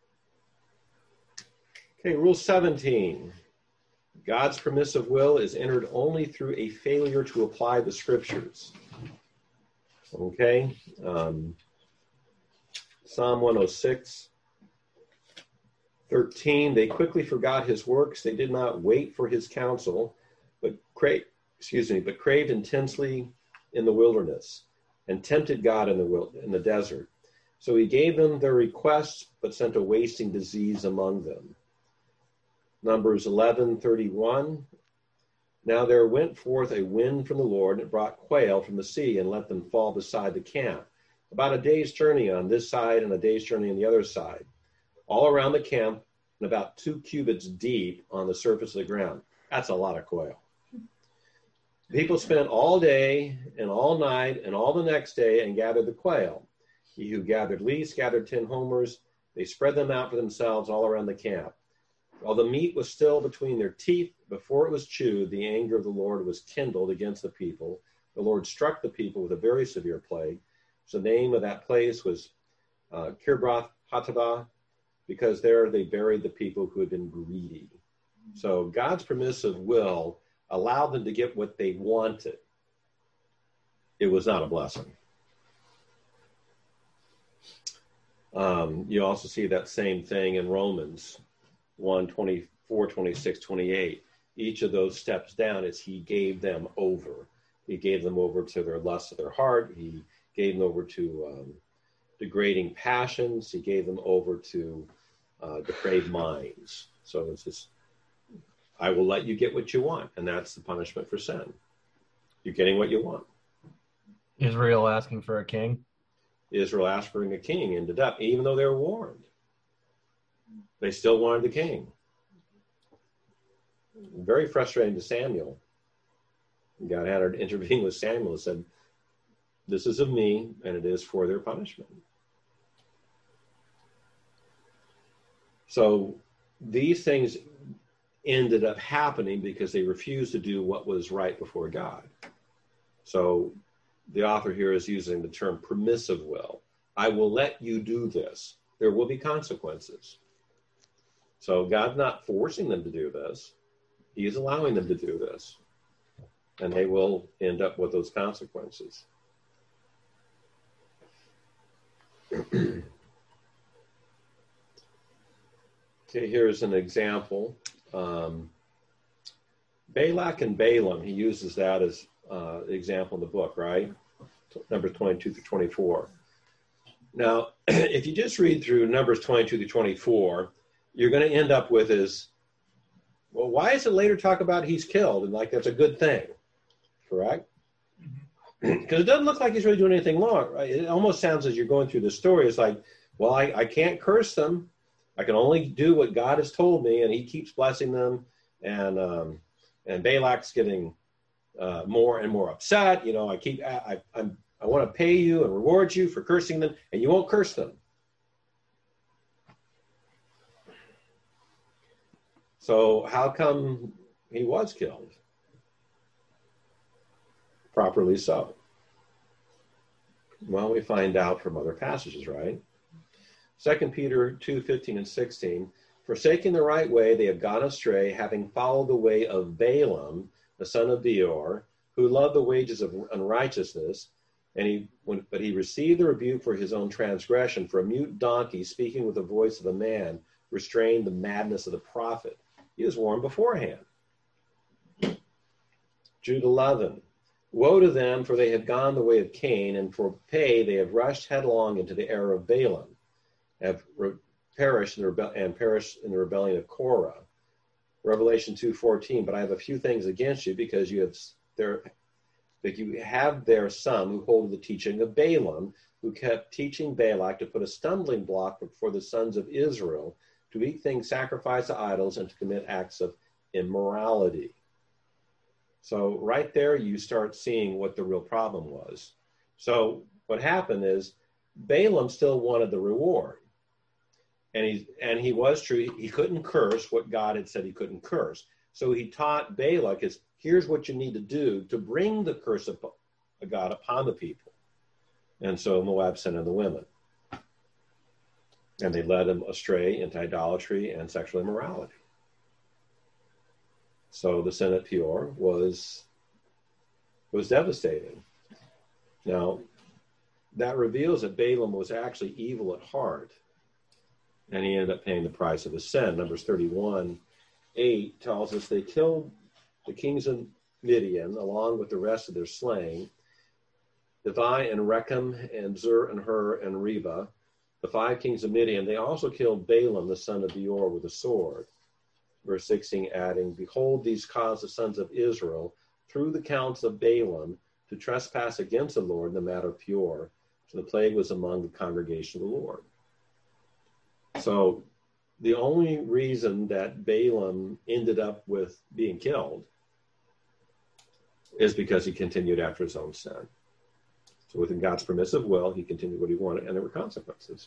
Okay, rule seventeen. God's permissive will is entered only through a failure to apply the scriptures. Okay. Um, Psalm one oh six, thirteen. They quickly forgot his works. They did not wait for his counsel, but craved, excuse me, but craved intensely in the wilderness and tempted God in the wild, in the desert. So he gave them their requests, but sent a wasting disease among them. Numbers eleven thirty-one. Now there went forth a wind from the Lord, and it brought quail from the sea, and let them fall beside the camp, about a day's journey on this side and a day's journey on the other side, all around the camp, and about two cubits deep on the surface of the ground. That's a lot of quail. People spent all day and all night and all the next day and gathered the quail. He who gathered least gathered ten homers. They spread them out for themselves all around the camp. While the meat was still between their teeth, before it was chewed, the anger of the Lord was kindled against the people. The Lord struck the people with a very severe plague. So the name of that place was uh, Kibroth Hattaavah, because there they buried the people who had been greedy. So God's permissive will allowed them to get what they wanted. It was not a blessing. Um, you also see that same thing in Romans one, twenty-four, twenty-six, twenty-eight. Each of those steps down is he gave them over. He gave them over to their lust of their heart. He gave them over to um, degrading passions. He gave them over to uh, depraved minds. So it's just, I will let you get what you want, and that's the punishment for sin. You're getting what you want. Israel asking for a king. Israel asked for a king, ended up, even though they were warned, they still wanted the king. Very frustrating to Samuel. God had to intervene with Samuel and said, this is of me, and it is for their punishment. So these things ended up happening because they refused to do what was right before God. So the author here is using the term permissive will. I will let you do this. There will be consequences. So God's not forcing them to do this. He is allowing them to do this. And they will end up with those consequences. Okay, here's an example. Um, Balak and Balaam, he uses that as uh, example in the book, right? Numbers twenty-two through twenty-four. Now, if you just read through Numbers twenty-two through twenty-four, you're going to end up with is, well, why does it later talk about he's killed? And like, that's a good thing, correct? Because it doesn't look like he's really doing anything wrong, right? It almost sounds as you're going through the story, it's like, well, I, I can't curse them. I can only do what God has told me, and he keeps blessing them. And um, and Balak's getting uh, more and more upset. You know, I keep, I, I, I'm, I want to pay you and reward you for cursing them, and you won't curse them. So how come he was killed? Properly so. Well, we find out from other passages, right? Second Peter two, fifteen and sixteen, forsaking the right way, they have gone astray, having followed the way of Balaam, the son of Beor, who loved the wages of unrighteousness, and he, when, but he received the rebuke for his own transgression. For a mute donkey, speaking with the voice of a man, restrained the madness of the prophet. He was warned beforehand. Jude eleven, woe to them, for they have gone the way of Cain, and for pay they have rushed headlong into the error of Balaam, have re- perished in the rebe- and perished in the rebellion of Korah. Revelation two fourteen, but I have a few things against you, because you have there that you have there some who hold the teaching of Balaam, who kept teaching Balak to put a stumbling block before the sons of Israel, to eat things sacrificed to idols and to commit acts of immorality. So right there, you start seeing what the real problem was. So what happened is Balaam still wanted the reward. And he, and he was true. He couldn't curse what God had said he couldn't curse. So he taught Balak is, here's what you need to do to bring the curse of God upon the people. And so Moab sent in the women. And they led him astray into idolatry and sexual immorality. So the sin at Peor was, was devastating. Now, that reveals that Balaam was actually evil at heart. And he ended up paying the price of his sin. Numbers thirty-one, eight tells us they killed the kings of Midian along with the rest of their slain. Devi and Rechem and Zur and Hur and Reba, the five kings of Midian. They also killed Balaam, the son of Beor, with a sword. Verse sixteen, adding, behold, these caused the sons of Israel through the counts of Balaam to trespass against the Lord in the matter of Peor. So the plague was among the congregation of the Lord. So the only reason that Balaam ended up with being killed is because he continued after his own sin. So within God's permissive will, he continued what he wanted, and there were consequences.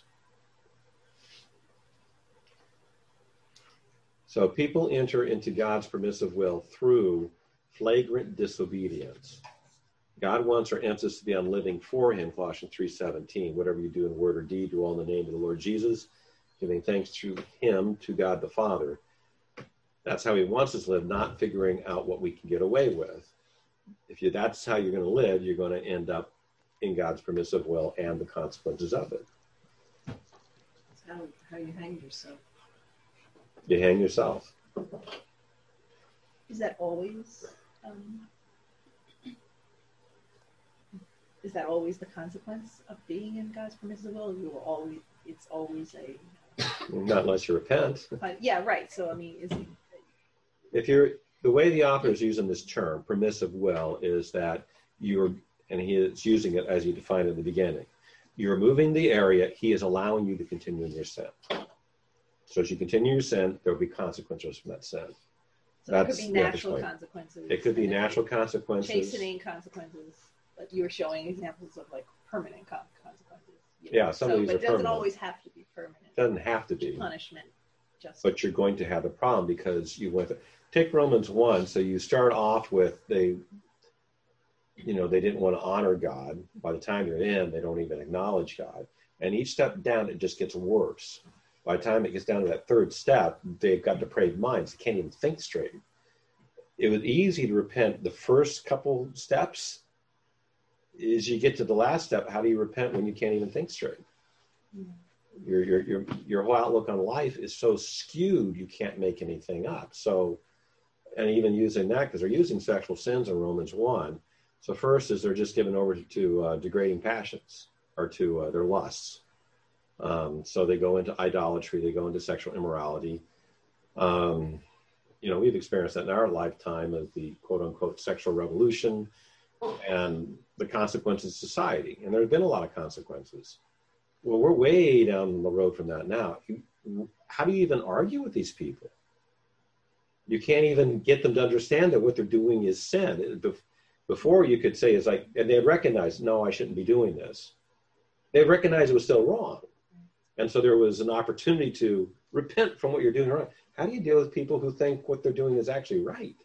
So people enter into God's permissive will through flagrant disobedience. God wants our emphasis to be on living for him, Colossians three seventeen. Whatever you do in word or deed, do all in the name of the Lord Jesus, giving thanks through him to God the Father. That's how he wants us to live, not figuring out what we can get away with. If you, that's how you're going to live, you're going to end up in God's permissive will and the consequences of it. That's how, how you hang yourself. You hang yourself. Is that always um, is that always the consequence of being in God's permissive will? You will always it's always a Not unless you repent. uh, yeah, right. So I mean, is it, If you're the way the author is using this term, permissive will, is that you're, and he is using it as he defined at the beginning. You're moving the area, he is allowing you to continue in your sin. So as you continue your sin, there will be consequences from that sin. so That's it could be the natural point. consequences. It could be and natural consequences. chastening consequences. But you were showing examples of like permanent con- consequences. you Yeah, some of so, these but are it doesn't permanent. always have to be permanent. It doesn't have to be. Punishment, just But you're going to have a problem because you went, take Romans one. So you start off with, they, you know, they didn't want to honor God. By the time you're in, they don't even acknowledge God. And each step down, it just gets worse. By the time it gets down to that third step, they've got depraved minds. They can't even think straight. It was easy to repent the first couple steps. As you get to the last step, how do you repent when you can't even think straight? Mm. Your, your, your, your whole outlook on life is so skewed, you can't make anything up. So, and even using that, because they're using sexual sins in Romans one. So first is they're just given over to uh, degrading passions or to uh, their lusts. Um, so they go into idolatry, they go into sexual immorality. Um, you know, we've experienced that in our lifetime of the quote unquote sexual revolution and the consequences of society. And there have been a lot of consequences. Well, we're way down the road from that now. You, how do you even argue with these people? You can't even get them to understand that what they're doing is sin. Before you could say is like, and they recognize, no, I shouldn't be doing this. They recognized it was still wrong. And so there was an opportunity to repent from what you're doing wrong. How do you deal with people who think what they're doing is actually right?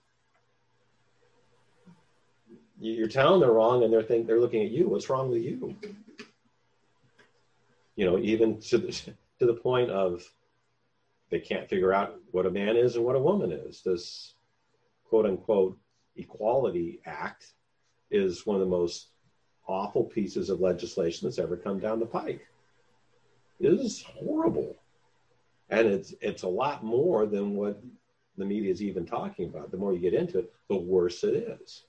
You're telling they're wrong and they're think they're looking at you. What's wrong with you? You know, even to the, to the point of they can't figure out what a man is and what a woman is. This quote unquote Equality Act is one of the most awful pieces of legislation that's ever come down the pike. It is horrible. And it's it's a lot more than what the media is even talking about. The more you get into it, the worse it is.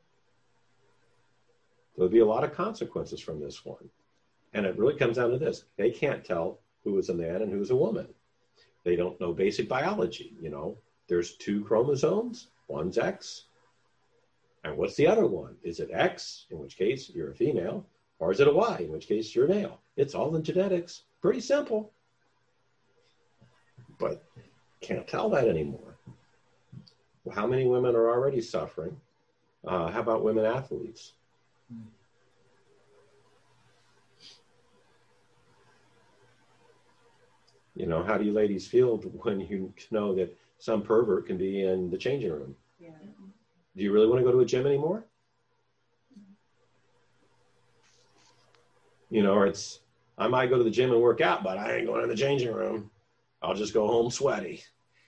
There'll be a lot of consequences from this one. And it really comes down to this. They can't tell who is a man and who is a woman. They don't know basic biology. You know, there's two chromosomes, one's X. And what's the other one? Is it X, in which case you're a female, or is it a Y, in which case you're a male? It's all in genetics. Pretty simple. But can't tell that anymore. Well, how many women are already suffering? Uh, how about women athletes? You know, how do you ladies feel when you know that some pervert can be in the changing room? yeah. Do you really want to go to a gym anymore? You know, or it's, I might go to the gym and work out, but I ain't going to the changing room. I'll just go home sweaty.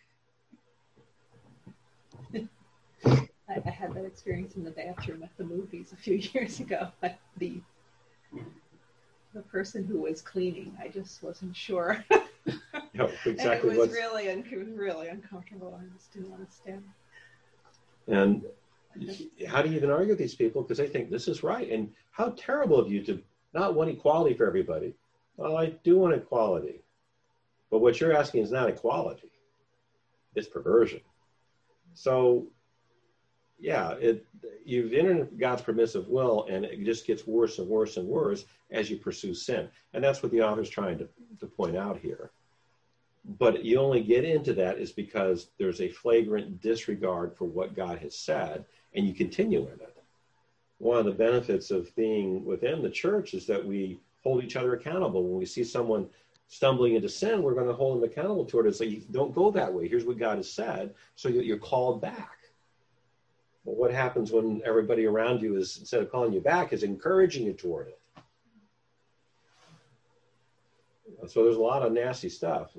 I, I had that experience in the bathroom at the movies a few years ago. The the person who was cleaning, I just wasn't sure. You know, exactly and it was what's, really, un- it was really uncomfortable. I just didn't want to stand. and how do you even argue with these people? Because they think this is right. And how terrible of you to not want equality for everybody. Well, I do want equality. But what you're asking is not equality. It's perversion. So, yeah, it you've entered God's permissive will, and it just gets worse and worse and worse as you pursue sin. And that's what the author's trying to, to point out here. But you only get into that is because there's a flagrant disregard for what God has said, and you continue in it. One of the benefits of being within the church is that we hold each other accountable. When we see someone stumbling into sin, we're going to hold them accountable toward it. So you don't go that way. Here's what God has said, so you're called back. But what happens when everybody around you is, instead of calling you back, is encouraging you toward it? So there's a lot of nasty stuff.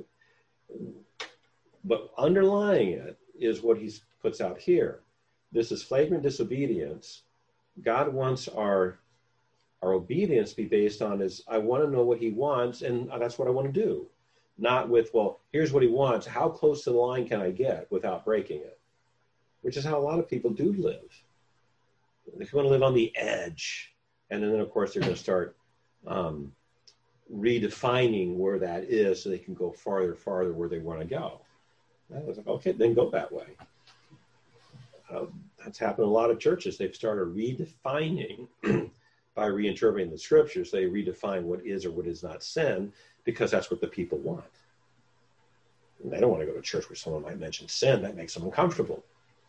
But underlying it is what he puts out here. This is flagrant disobedience. God wants our our obedience to be based on is, I want to know what he wants, and that's what I want to do. Not with, well, here's what he wants. How close to the line can I get without breaking it? Which is how a lot of people do live. They want to live on the edge. And then, of course, they're going to start um, redefining where that is so they can go farther, farther where they want to go. I was like, okay, then go that way. Uh, that's happened in a lot of churches. They've started redefining by reinterpreting the scriptures. They redefine what is or what is not sin because that's what the people want. And they don't want to go to church where someone might mention sin. That makes them uncomfortable.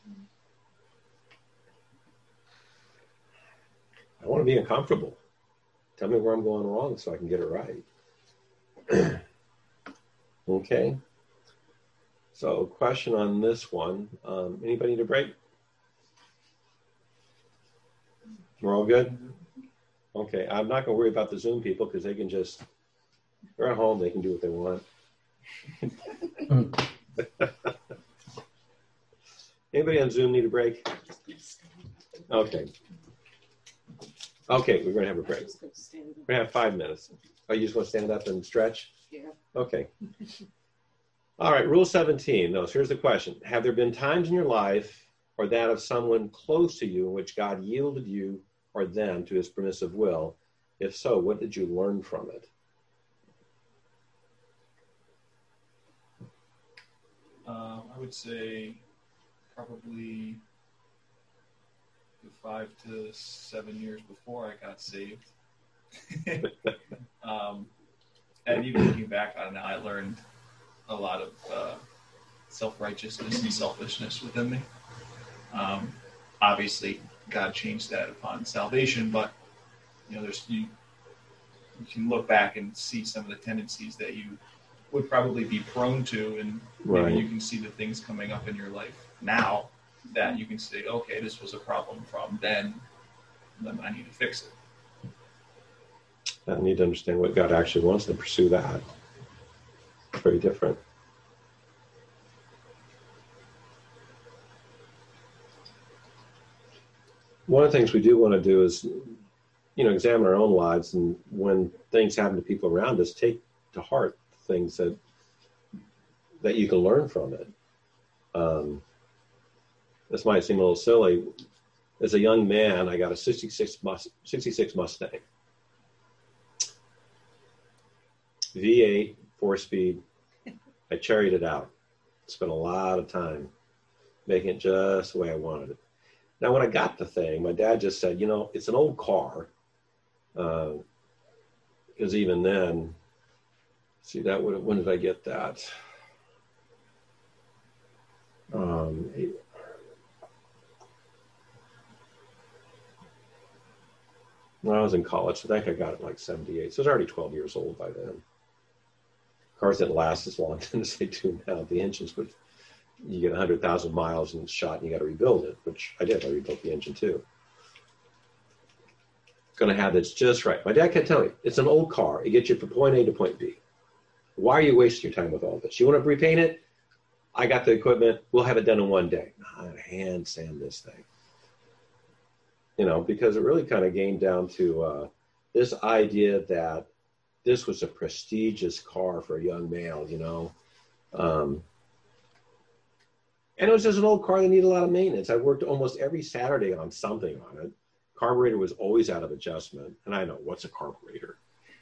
I want to be uncomfortable. Tell me where I'm going wrong so I can get it right. Okay. So, question on this one. Um, anybody need a break? We're all good? Okay. I'm not going to worry about the Zoom people because they can just, they're at home. They can do what they want. Anybody on Zoom need a break? Okay. Okay, we're going to have a break. We're going to have five minutes. Oh, you just want to stand up and stretch? Yeah. Okay. All right, rule seventeen. No, so here's the question. Have there been times in your life or that of someone close to you in which God yielded you or them to his permissive will? If so, what did you learn from it? Uh, I would say probably the five to seven years before I got saved. um, and even looking back on it now, I learned a lot of uh, self-righteousness and selfishness within me. Um, obviously, God changed that upon salvation, but you know, there's you, you can look back and see some of the tendencies that you would probably be prone to, and maybe Right. you can see the things coming up in your life now that you can say, okay, this was a problem from then, then I need to fix it. I need to understand what God actually wants to pursue that. It's very different. One of the things we do want to do is, you know, examine our own lives, and when things happen to people around us, take to heart things that that you can learn from it. Um, this might seem a little silly. As a young man, I got a sixty-six, Mus- sixty-six Mustang. V eight, four-speed. I cherried it out. Spent a lot of time making it just the way I wanted it. Now, when I got the thing, my dad just said, you know, it's an old car. Because uh, even then, see, that would, when did I get that? Um, when I was in college, I think I got it like seventy-eight. So it was already twelve years old by then. Cars didn't last as long as they do now. The engines would, you get one hundred thousand miles and it's shot and you got to rebuild it, which I did. I rebuilt the engine too. Going to have this just right. My dad kept telling me, it's an old car. It gets you from point A to point B. Why are you wasting your time with all this? You want to repaint it? I got the equipment. We'll have it done in one day. I hand sand this thing. You know, because it really kind of came down to uh, this idea that this was a prestigious car for a young male, you know. Um, And it was just an old car that needed a lot of maintenance. I worked almost every Saturday on something on it. Carburetor was always out of adjustment. And I know, what's a carburetor?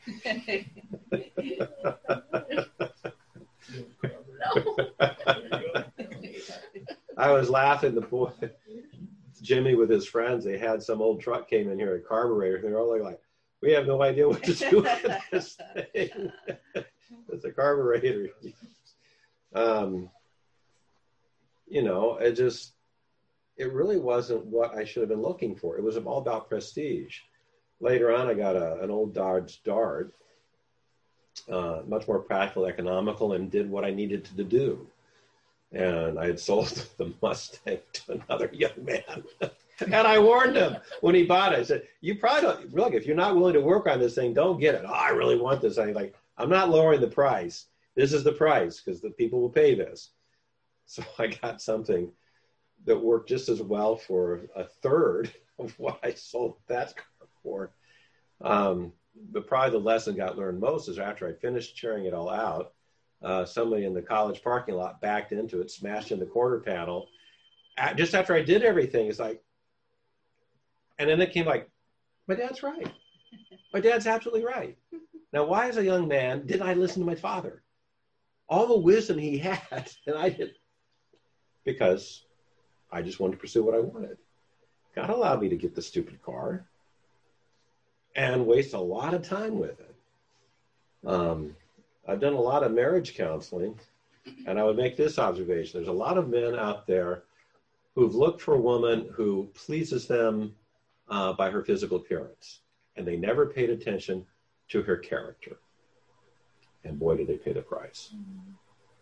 I was laughing. The boy, Jimmy with his friends, they had some old truck came in here, a carburetor. They're all like, we have no idea what to do with this thing. It's a carburetor. Um, you know, it just, it really wasn't what I should have been looking for. It was all about prestige. Later on, I got a, an old Dodge Dart, uh, much more practical, economical, and did what I needed to do. And I had sold the Mustang to another young man. And I warned him when he bought it. I said, you probably don't, look, if you're not willing to work on this thing, don't get it. Oh, I really want this. I'm like, I'm not lowering the price. This is the price because the people will pay this. So I got something that worked just as well for a third of what I sold that car for. Um, but probably the lesson got learned most is after I finished tearing it all out, uh, somebody in the college parking lot backed into it, smashed in the quarter panel. At, just after I did everything, it's like, and then it came like, my dad's right. My dad's absolutely right. Now, why as a young man didn't I listen to my father? All the wisdom he had, and I did, because I just wanted to pursue what I wanted. God allowed me to get the stupid car and waste a lot of time with it. Um, I've done a lot of marriage counseling, and I would make this observation. There's a lot of men out there who've looked for a woman who pleases them uh, by her physical appearance, and they never paid attention to her character. And boy, did they pay the price. Mm-hmm.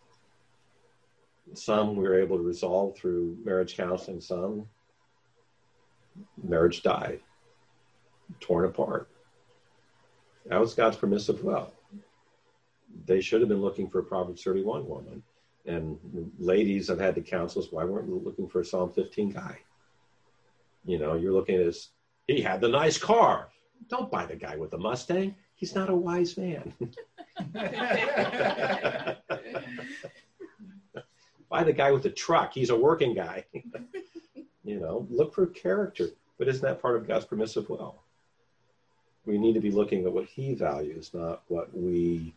Some we were able to resolve through marriage counseling. Some marriage died, torn apart. That was God's permissive will. They should have been looking for a Proverbs thirty-one woman. And ladies have had to counsel us, why weren't you looking for a Psalm fifteen guy? You know, you're looking at this, he had the nice car. Don't buy the guy with the Mustang. He's not a wise man. Buy the guy with the truck. He's a working guy. You know, look for character. But isn't that part of God's permissive will? We need to be looking at what he values, not what we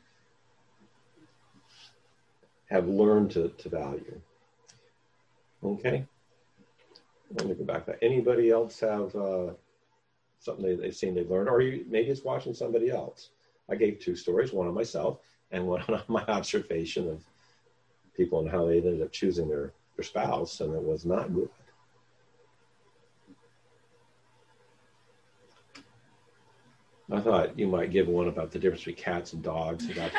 have learned to, to value. Okay? Let me go back to that. Anybody else have uh, something they, they've seen they've learned? Or you, maybe it's watching somebody else. I gave two stories, one on myself and one on my observation of people and how they ended up choosing their, their spouse, and it was not good. I thought you might give one about the difference between cats and dogs. About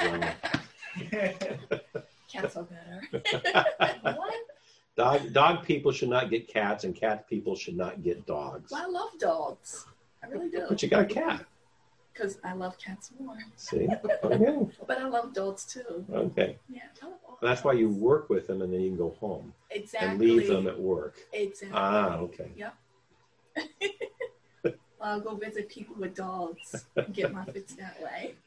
Cats are better. What? Dog, dog people should not get cats, and cat people should not get dogs. Well, I love dogs. I really do. But you got a cat. Because I love cats more. See? Okay. But I love dogs too. Okay. Yeah, I love all That's dogs. why you work with them and then you can go home. Exactly. And leave them at work. Exactly. Ah, okay. Yep. Well, I'll go visit people with dogs and get my fix that way.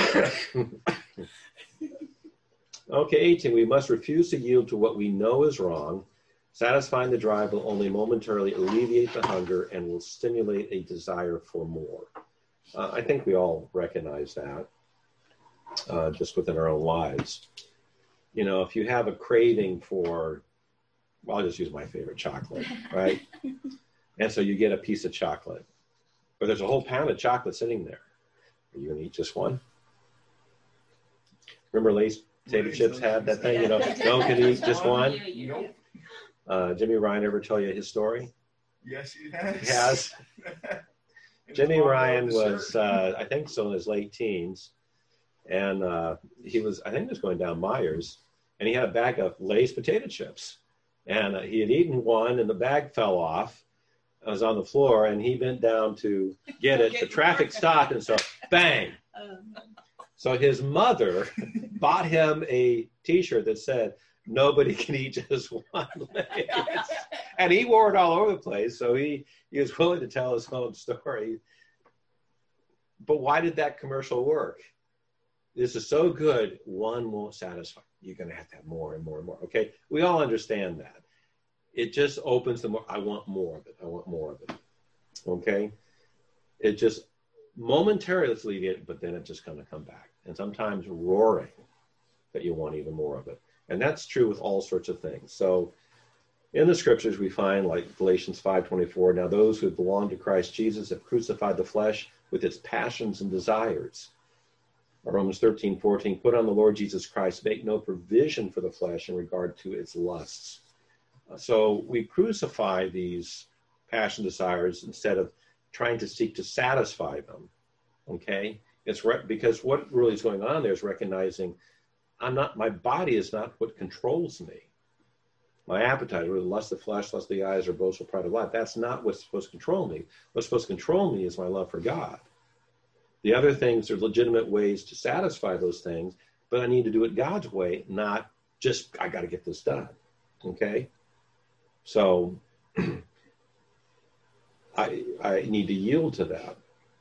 Okay, eighteen. We must refuse to yield to what we know is wrong. Satisfying the drive will only momentarily alleviate the hunger and will stimulate a desire for more. Uh, I think we all recognize that uh, just within our own lives. You know, if you have a craving for, well, I'll just use my favorite chocolate, right? And so you get a piece of chocolate, but there's a whole pound of chocolate sitting there. Are you going to eat just one? Remember Lay's potato chips had that thing, you know, no one can eat just one? Nope. Uh, Jimmy Ryan ever tell you his story? Yes, he has. He has. Jimmy Ryan was, uh, I think, so in his late teens, and uh, he was, I think, he was going down Myers, and he had a bag of Lay's potato chips, and uh, he had eaten one, and the bag fell off. It was on the floor, and he bent down to get it. The traffic stopped, and so bang. So his mother bought him a T-shirt that said, "Nobody can eat just one Lay's." And he wore it all over the place, so he, he was willing to tell his own story. But why did that commercial work? This is so good, one won't satisfy. you're going to have to have more and more and more. Okay, we all understand that. It just opens the more. I want more of it. I want more of it. Okay, it just momentarily it's alleviated, but then it just kind of come back, and sometimes roaring that you want even more of it. And that's true with all sorts of things. So in the scriptures we find, like Galatians five twenty-four, now those who belong to Christ Jesus have crucified the flesh with its passions and desires. Or Romans thirteen fourteen, put on the Lord Jesus Christ, make no provision for the flesh in regard to its lusts. So we crucify these passion desires instead of trying to seek to satisfy them. Okay? It's re- because what really is going on there is recognizing I'm not, my body is not what controls me. My appetite, or the lust of the flesh, lust of the eyes, or boastful pride of life, that's not what's supposed to control me. What's supposed to control me is my love for God. The other things are legitimate ways to satisfy those things, but I need to do it God's way, not just, I got to get this done. Okay? So I, I need to yield to that.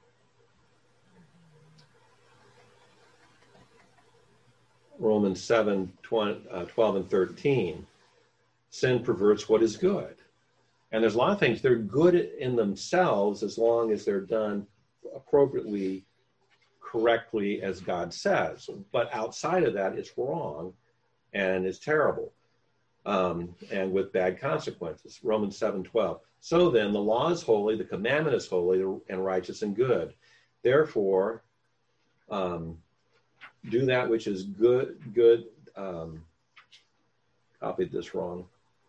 Romans seven, twelve and thirteen, sin perverts what is good. And there's a lot of things, they're good in themselves as long as they're done appropriately, correctly, as God says. But outside of that, it's wrong and it's terrible, um, and with bad consequences. Romans seven twelve. So then, the law is holy, the commandment is holy and righteous and good. Therefore, um, do that which is good, good, um, copied this wrong.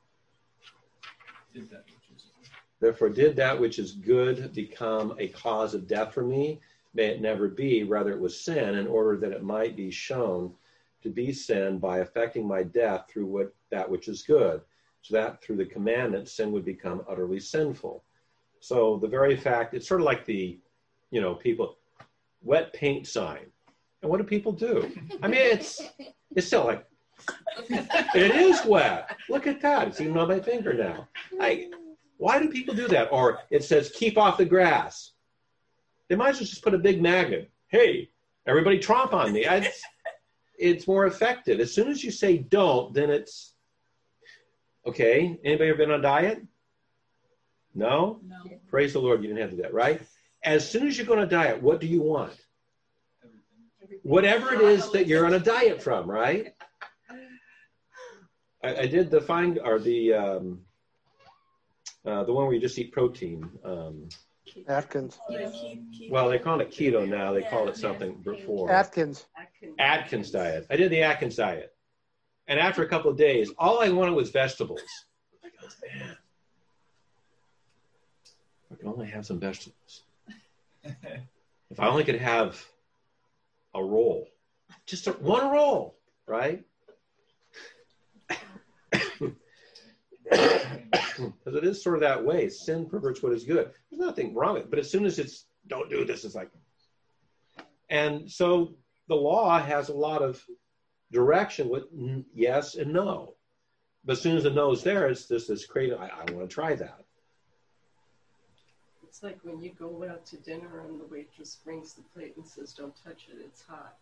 Did that which is Therefore, did that which is good become a cause of death for me? May it never be, rather it was sin, in order that it might be shown to be sin by affecting my death through what that which is good, so that through the commandment, sin would become utterly sinful. So the very fact, it's sort of like the, you know, people, wet paint sign. And what do people do? I mean, it's it's still like, it is wet. Look at that. It's even on my finger now. Like, why do people do that? Or it says, keep off the grass. They might as well just put a big magnet. Hey, everybody tromp on me. It's, it's more effective. As soon as you say don't, then it's, okay. Anybody ever been on a diet? No? No. Praise the Lord, you didn't have to do that, right? As soon as you go on a diet, what do you want? Whatever it is that you're on a diet from, right? I, I did the find or the um, uh, the one where you just eat protein. Um, Atkins. well, they call it keto now. They call it something before. Atkins. Atkins diet. I did the Atkins diet, and after a couple of days, all I wanted was vegetables. I go, man, I can only have some vegetables. If I only could have a roll, just a, one roll, right? Because it is sort of that way. Sin perverts what is good. There's nothing wrong with it, but as soon as it's don't do this, it's like, and so the law has a lot of direction with yes and no, but as soon as the no is there, it's just this creative. I, I want to try that. It's like when you go out to dinner and the waitress brings the plate and says, don't touch it, it's hot.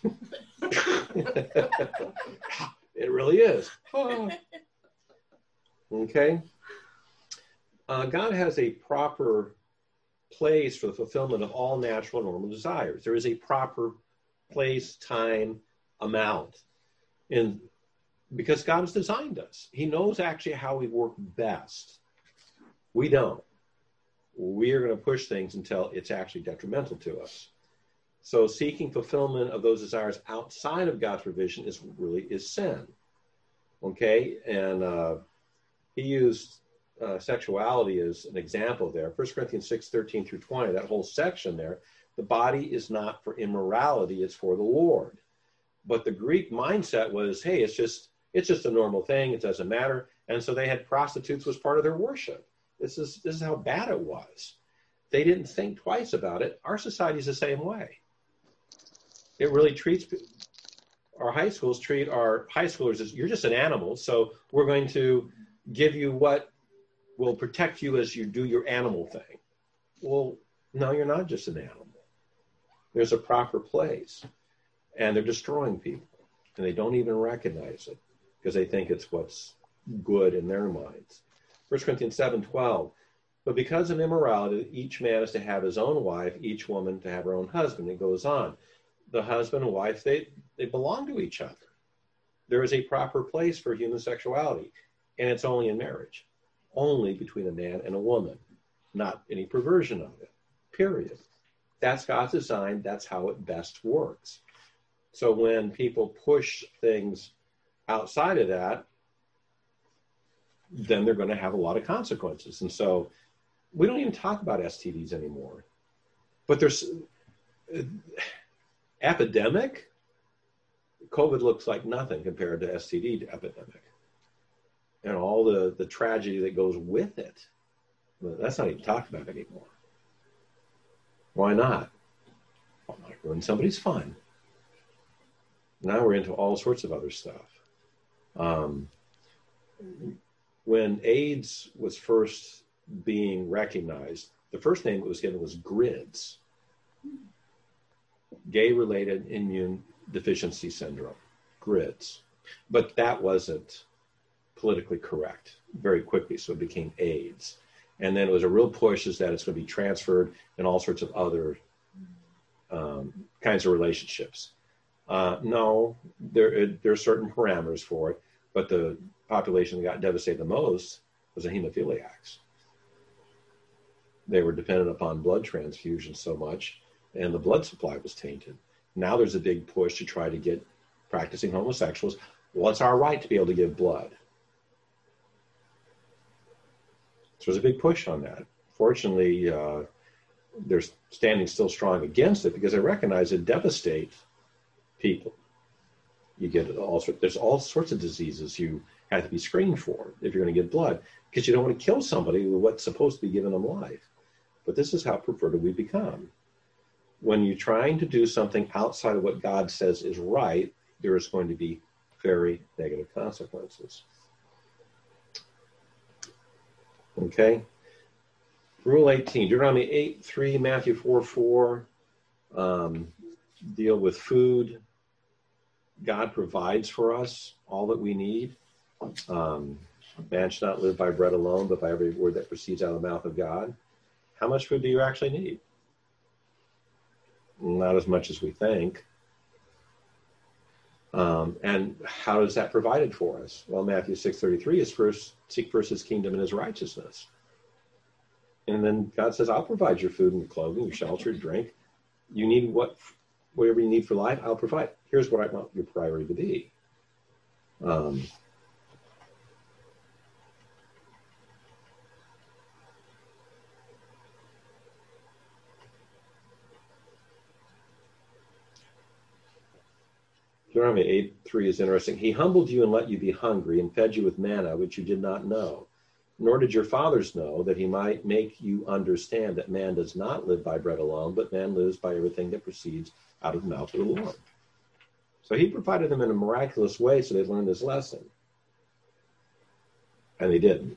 It really is. Oh. Okay. Uh, God has a proper place for the fulfillment of all natural and normal desires. There is a proper place, time, amount. And because God has designed us, he knows actually how we work best. We don't. We are going to push things until it's actually detrimental to us. So seeking fulfillment of those desires outside of God's provision is really is sin. Okay, and uh, he used uh, sexuality as an example there. First Corinthians six, thirteen through twenty, that whole section there, the body is not for immorality, it's for the Lord. But the Greek mindset was, hey, it's just it's just a normal thing, it doesn't matter. And so they had prostitutes was part of their worship. This is this is how bad it was. They didn't think twice about it. Our society is the same way. It really treats our high schools treat our high schoolers as you're just an animal. So we're going to give you what will protect you as you do your animal thing. Well, no, you're not just an animal. There's a proper place, and they're destroying people. and they don't even recognize it because they think it's what's good in their minds. First Corinthians seven twelve. But because of immorality, each man is to have his own wife, each woman to have her own husband. It goes on. The husband and wife, they, they belong to each other. There is a proper place for human sexuality, and it's only in marriage, only between a man and a woman, not any perversion of it, period. That's God's design. That's how it best works. So when people push things outside of that, then they're going to have a lot of consequences. And so we don't even talk about S T Ds anymore. But there's uh, epidemic. COVID looks like nothing compared to S T D epidemic and all the, the tragedy that goes with it. That's not even talked about anymore. Why not? Well, not ruin somebody's fun. Now we're into all sorts of other stuff. Um, when AIDS was first being recognized, the first name it was given was GRIDS, gay-related immune deficiency syndrome, GRIDS. But that wasn't politically correct very quickly, so it became AIDS. And then it was a real push is that it's going to be transferred in all sorts of other um, kinds of relationships. Uh, no, there, there are certain parameters for it, but the population that got devastated the most was the hemophiliacs. They were dependent upon blood transfusions so much, and the blood supply was tainted. Now there's a big push to try to get practicing homosexuals. Well, it's our right to be able to give blood. So there's a big push on that. Fortunately, uh, they're standing still strong against it because they recognize it devastates people. You get all sorts, there's all sorts of diseases you have to be screened for if you're going to get blood because you don't want to kill somebody with what's supposed to be giving them life. But this is how perverted we become. When you're trying to do something outside of what God says is right, there is going to be very negative consequences. Okay? Rule eighteen, Deuteronomy eight three, Matthew four four, um, deal with food. God provides for us all that we need. Um, man should not live by bread alone, but by every word that proceeds out of the mouth of God. How much food do you actually need? Not as much as we think. Um, and how is that provided for us? Well, Matthew six thirty-three is first, seek first his kingdom and his righteousness. And then God says, I'll provide your food and your clothing, your shelter, your drink. You need what, whatever you need for life, I'll provide. Here's what I want your priority to be. Um, Deuteronomy eight three is interesting. He humbled you and let you be hungry and fed you with manna, which you did not know. Nor did your fathers know, that he might make you understand that man does not live by bread alone, but man lives by everything that proceeds out of the mouth of the Lord. So he provided them in a miraculous way so they learned this lesson. And they didn't.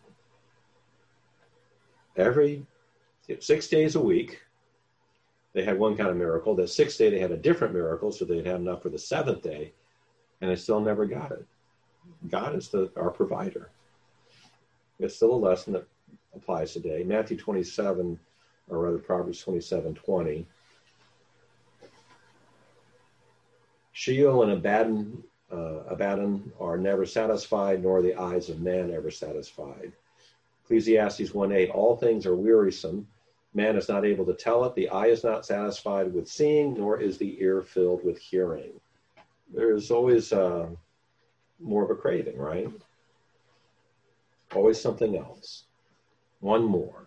Every six days a week, they had one kind of miracle. The sixth day, they had a different miracle, so they'd have enough for the seventh day, and they still never got it. God is the, our provider. It's still a lesson that applies today. Matthew twenty-seven, or rather Proverbs twenty-seven twenty. Sheol and Abaddon, uh, Abaddon are never satisfied, nor the eyes of man ever satisfied. Ecclesiastes one eight, all things are wearisome. Man is not able to tell it. The eye is not satisfied with seeing, nor is the ear filled with hearing. There's always uh, more of a craving, right? Always something else. One more.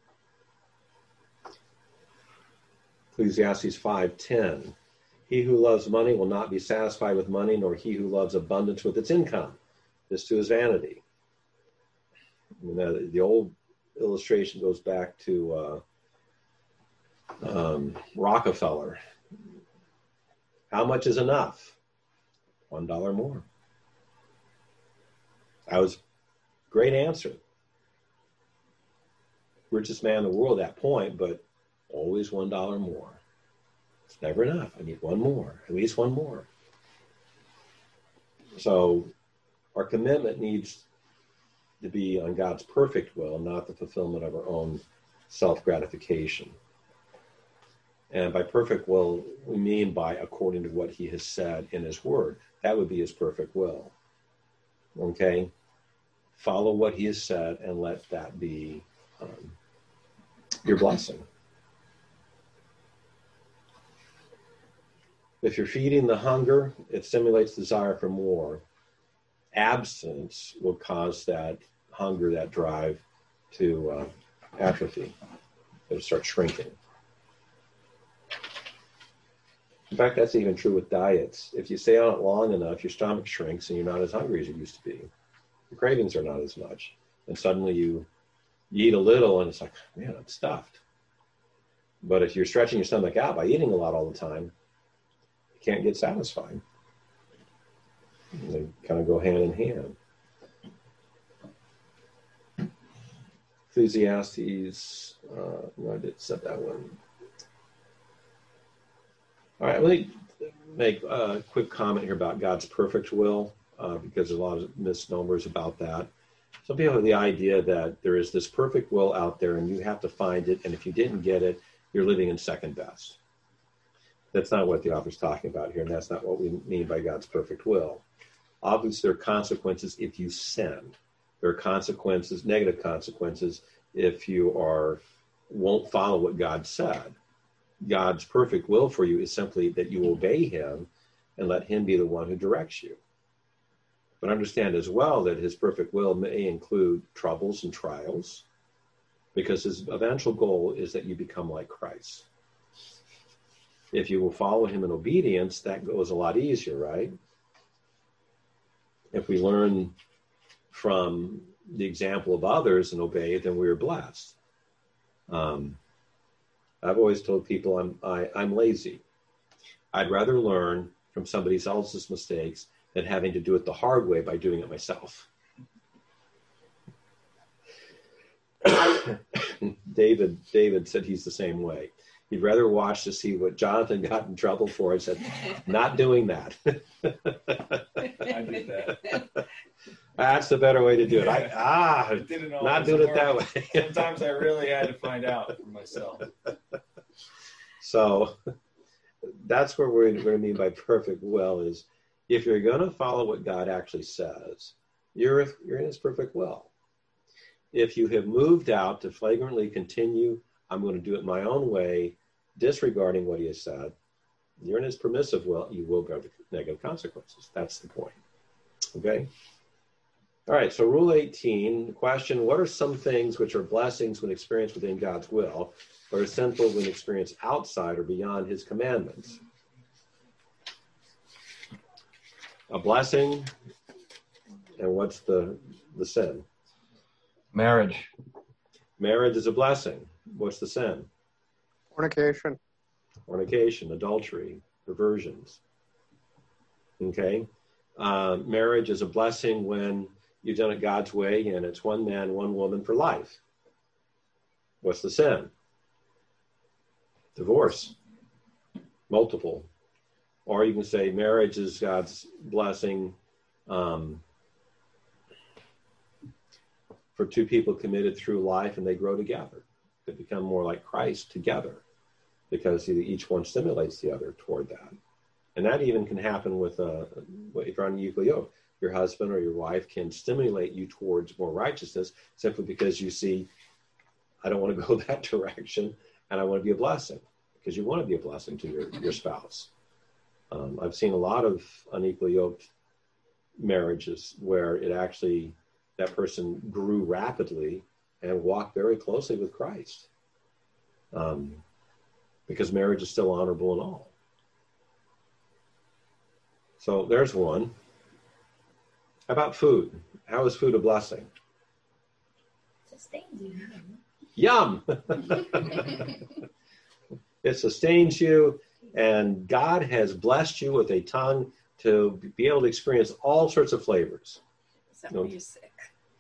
Ecclesiastes five ten. He who loves money will not be satisfied with money, nor he who loves abundance with its income. This too is vanity. You know, the old illustration goes back to uh, um, Rockefeller. How much is enough? One dollar more. That was a great answer. Richest man in the world at that point, but always one dollar more. It's never enough. I need one more, at least one more. So our commitment needs to be on God's perfect will, not the fulfillment of our own self-gratification. And by perfect will, we mean by according to what he has said in his word. That would be his perfect will. Okay? Follow what he has said and let that be um, your blessing. If you're feeding the hunger, it stimulates desire for more. Absence will cause that hunger, that drive to uh, atrophy. It'll start shrinking. In fact, that's even true with diets. If you stay on it long enough, your stomach shrinks and you're not as hungry as you used to be. Your cravings are not as much. And suddenly you, you eat a little and it's like, man, I'm stuffed. But if you're stretching your stomach out by eating a lot all the time, you can't get satisfied. And they kind of go hand in hand. Ecclesiastes, uh, no, I did set that one. All right, let me make a quick comment here about God's perfect will, uh, because there's a lot of misnomers about that. Some people have the idea that there is this perfect will out there and you have to find it, and if you didn't get it, you're living in second best. That's not what the author's talking about here, and that's not what we mean by God's perfect will. Obviously, there are consequences if you sin. There are consequences, negative consequences, if you are won't follow what God said. God's perfect will for you is simply that you obey him and let him be the one who directs you. But understand as well that his perfect will may include troubles and trials, because his eventual goal is that you become like Christ. If you will follow him in obedience, that goes a lot easier, right? If we learn from the example of others and obey, then we are blessed. Um, I've always told people I'm I, I'm lazy. I'd rather learn from somebody else's mistakes than having to do it the hard way by doing it myself. David David said he's the same way. He'd rather watch to see what Jonathan got in trouble for and said, not doing that. I did that. That's the better way to do it. I, ah, not doing it that way. Sometimes I really had to find out for myself. So that's what we're going to mean by perfect will is if you're going to follow what God actually says, you're, you're in his perfect will. If you have moved out to flagrantly continue, I'm going to do it my own way, disregarding what he has said, you're in his permissive will, you will bear the negative consequences. That's the point. Okay? All right, so Rule eighteen, question, what are some things which are blessings when experienced within God's will, but are sinful when experienced outside or beyond his commandments? A blessing, and what's the, the sin? Marriage. Marriage is a blessing. What's the sin? Fornication. Fornication, adultery, perversions. Okay? Uh, marriage is a blessing when you've done it God's way and it's one man, one woman for life. What's the sin? Divorce. Multiple. Or you can say marriage is God's blessing um, for two people committed through life and they grow together. They become more like Christ together because each one stimulates the other toward that. And that even can happen with, uh, if you're on equal yoke, your husband or your wife can stimulate you towards more righteousness simply because you see, I don't want to go that direction and I want to be a blessing, because you want to be a blessing to your, your spouse. Um, I've seen a lot of unequal yoked marriages where it actually, that person grew rapidly and walked very closely with Christ. Um, because marriage is still honorable and all. So there's one. How about food? How is food a blessing? Sustains you. Yum! It sustains you, and God has blessed you with a tongue to be able to experience all sorts of flavors. Except when you're sick.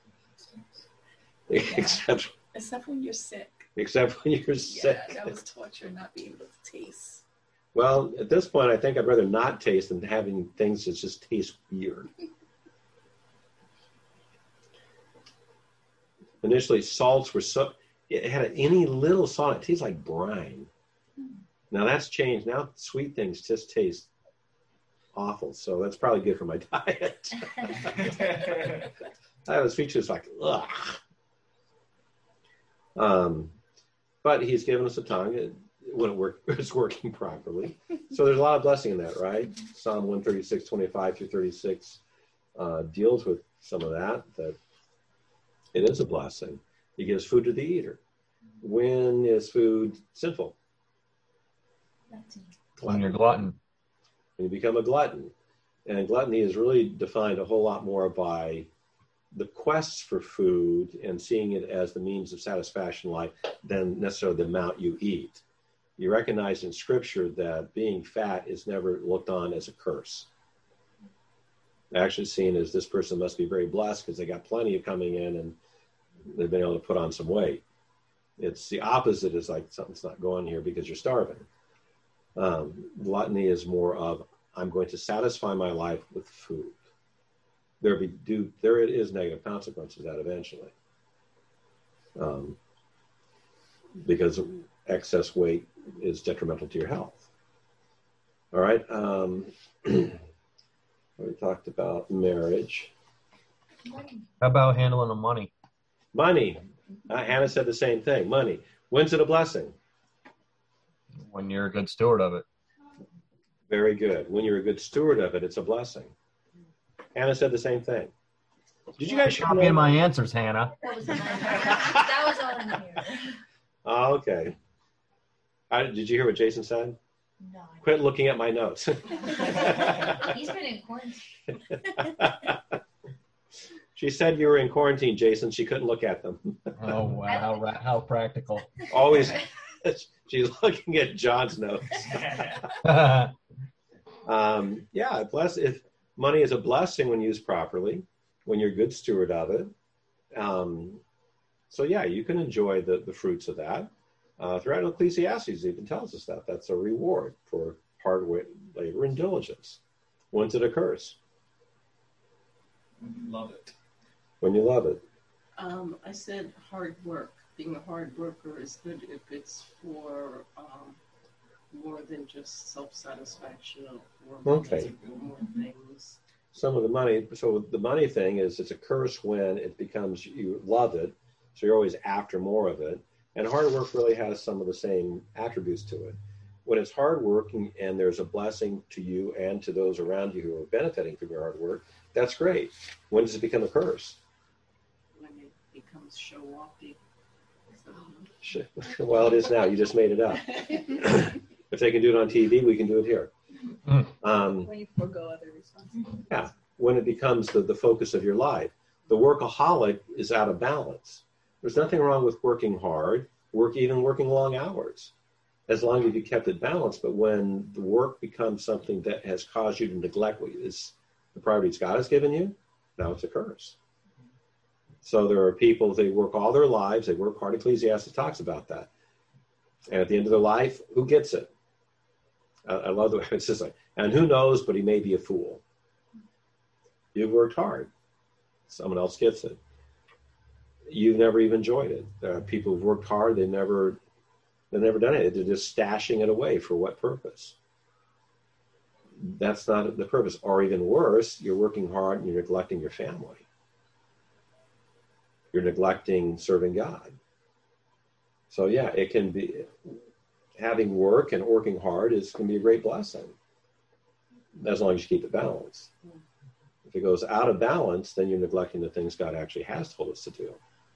Except, Except when you're sick. except when you're sick. Yeah, that was torture not being able to taste. Well, at this point, I think I'd rather not taste than having things that just taste weird. Initially, salts were so, it had any little salt, it tastes like brine. Now that's changed. Now sweet things just taste awful. So that's probably good for my diet. I have a sweet tooth like, ugh. Um, but he's given us a tongue. It, when it work, it's working properly. So there's a lot of blessing in that, right? Psalm one thirty-six, twenty-five through thirty-six uh, deals with some of that, that it is a blessing. He gives food to the eater. When is food sinful? When you're glutton. When you become a glutton. And gluttony is really defined a whole lot more by the quest for food and seeing it as the means of satisfaction in life than necessarily the amount you eat. You recognize in Scripture that being fat is never looked on as a curse. Actually seen as this person must be very blessed because they got plenty of coming in and they've been able to put on some weight. It's the opposite, is like something's not going here because you're starving. Um, gluttony is more of, I'm going to satisfy my life with food. There be do there it is negative consequences of that eventually. Um, because excess weight is detrimental to your health. All right. Um, we talked about marriage. How about handling the money? Money. Uh, Hannah said the same thing. Money. When's it a blessing? When you're a good steward of it. Very good. When you're a good steward of it, it's a blessing. Hannah said the same thing. Did you guys copy in my answers, Hannah? That was, that was all in here. Oh, okay. I, did you hear what Jason said? No. Quit looking at my notes. He's been in quarantine. She said you were in quarantine, Jason. She couldn't look at them. Oh, wow. How, how practical. Always. She's looking at John's notes. um, yeah, bless, if money is a blessing when used properly, when you're a good steward of it. Um, so, yeah, you can enjoy the, the fruits of that. Uh, throughout Ecclesiastes, it even tells us that. That's a reward for hard labor and diligence. When's it occurs? When you love it. When you love it. Um, I said hard work. Being a hard worker is good if it's for um, more than just self-satisfaction or okay. more things. Some of the money, so the money thing is it's a curse when it becomes, you love it, so you're always after more of it. And hard work really has some of the same attributes to it. When it's hard working and there's a blessing to you and to those around you who are benefiting from your hard work, that's great. When does it become a curse? When it becomes show-offy. Well, it is now. You just made it up. If they can do it on T V, we can do it here. Um, when you forego other responsibilities. Yeah, when it becomes the, the focus of your life. The workaholic is out of balance. There's nothing wrong with working hard, work even working long hours, as long as you kept it balanced. But when the work becomes something that has caused you to neglect what is the priorities God has given you, now it's a curse. So there are people, they work all their lives, they work hard. Ecclesiastes talks about that. And at the end of their life, who gets it? I, I love the way it says, like, and who knows, but he may be a fool. You've worked hard. Someone else gets it. You've never even enjoyed it. There are people who've worked hard, they never, they've never done it. They're just stashing it away. For what purpose? That's not the purpose. Or even worse, you're working hard and you're neglecting your family. You're neglecting serving God. So yeah, it can be, having work and working hard is can be a great blessing, as long as you keep it balanced. If it goes out of balance, then you're neglecting the things God actually has told us to do.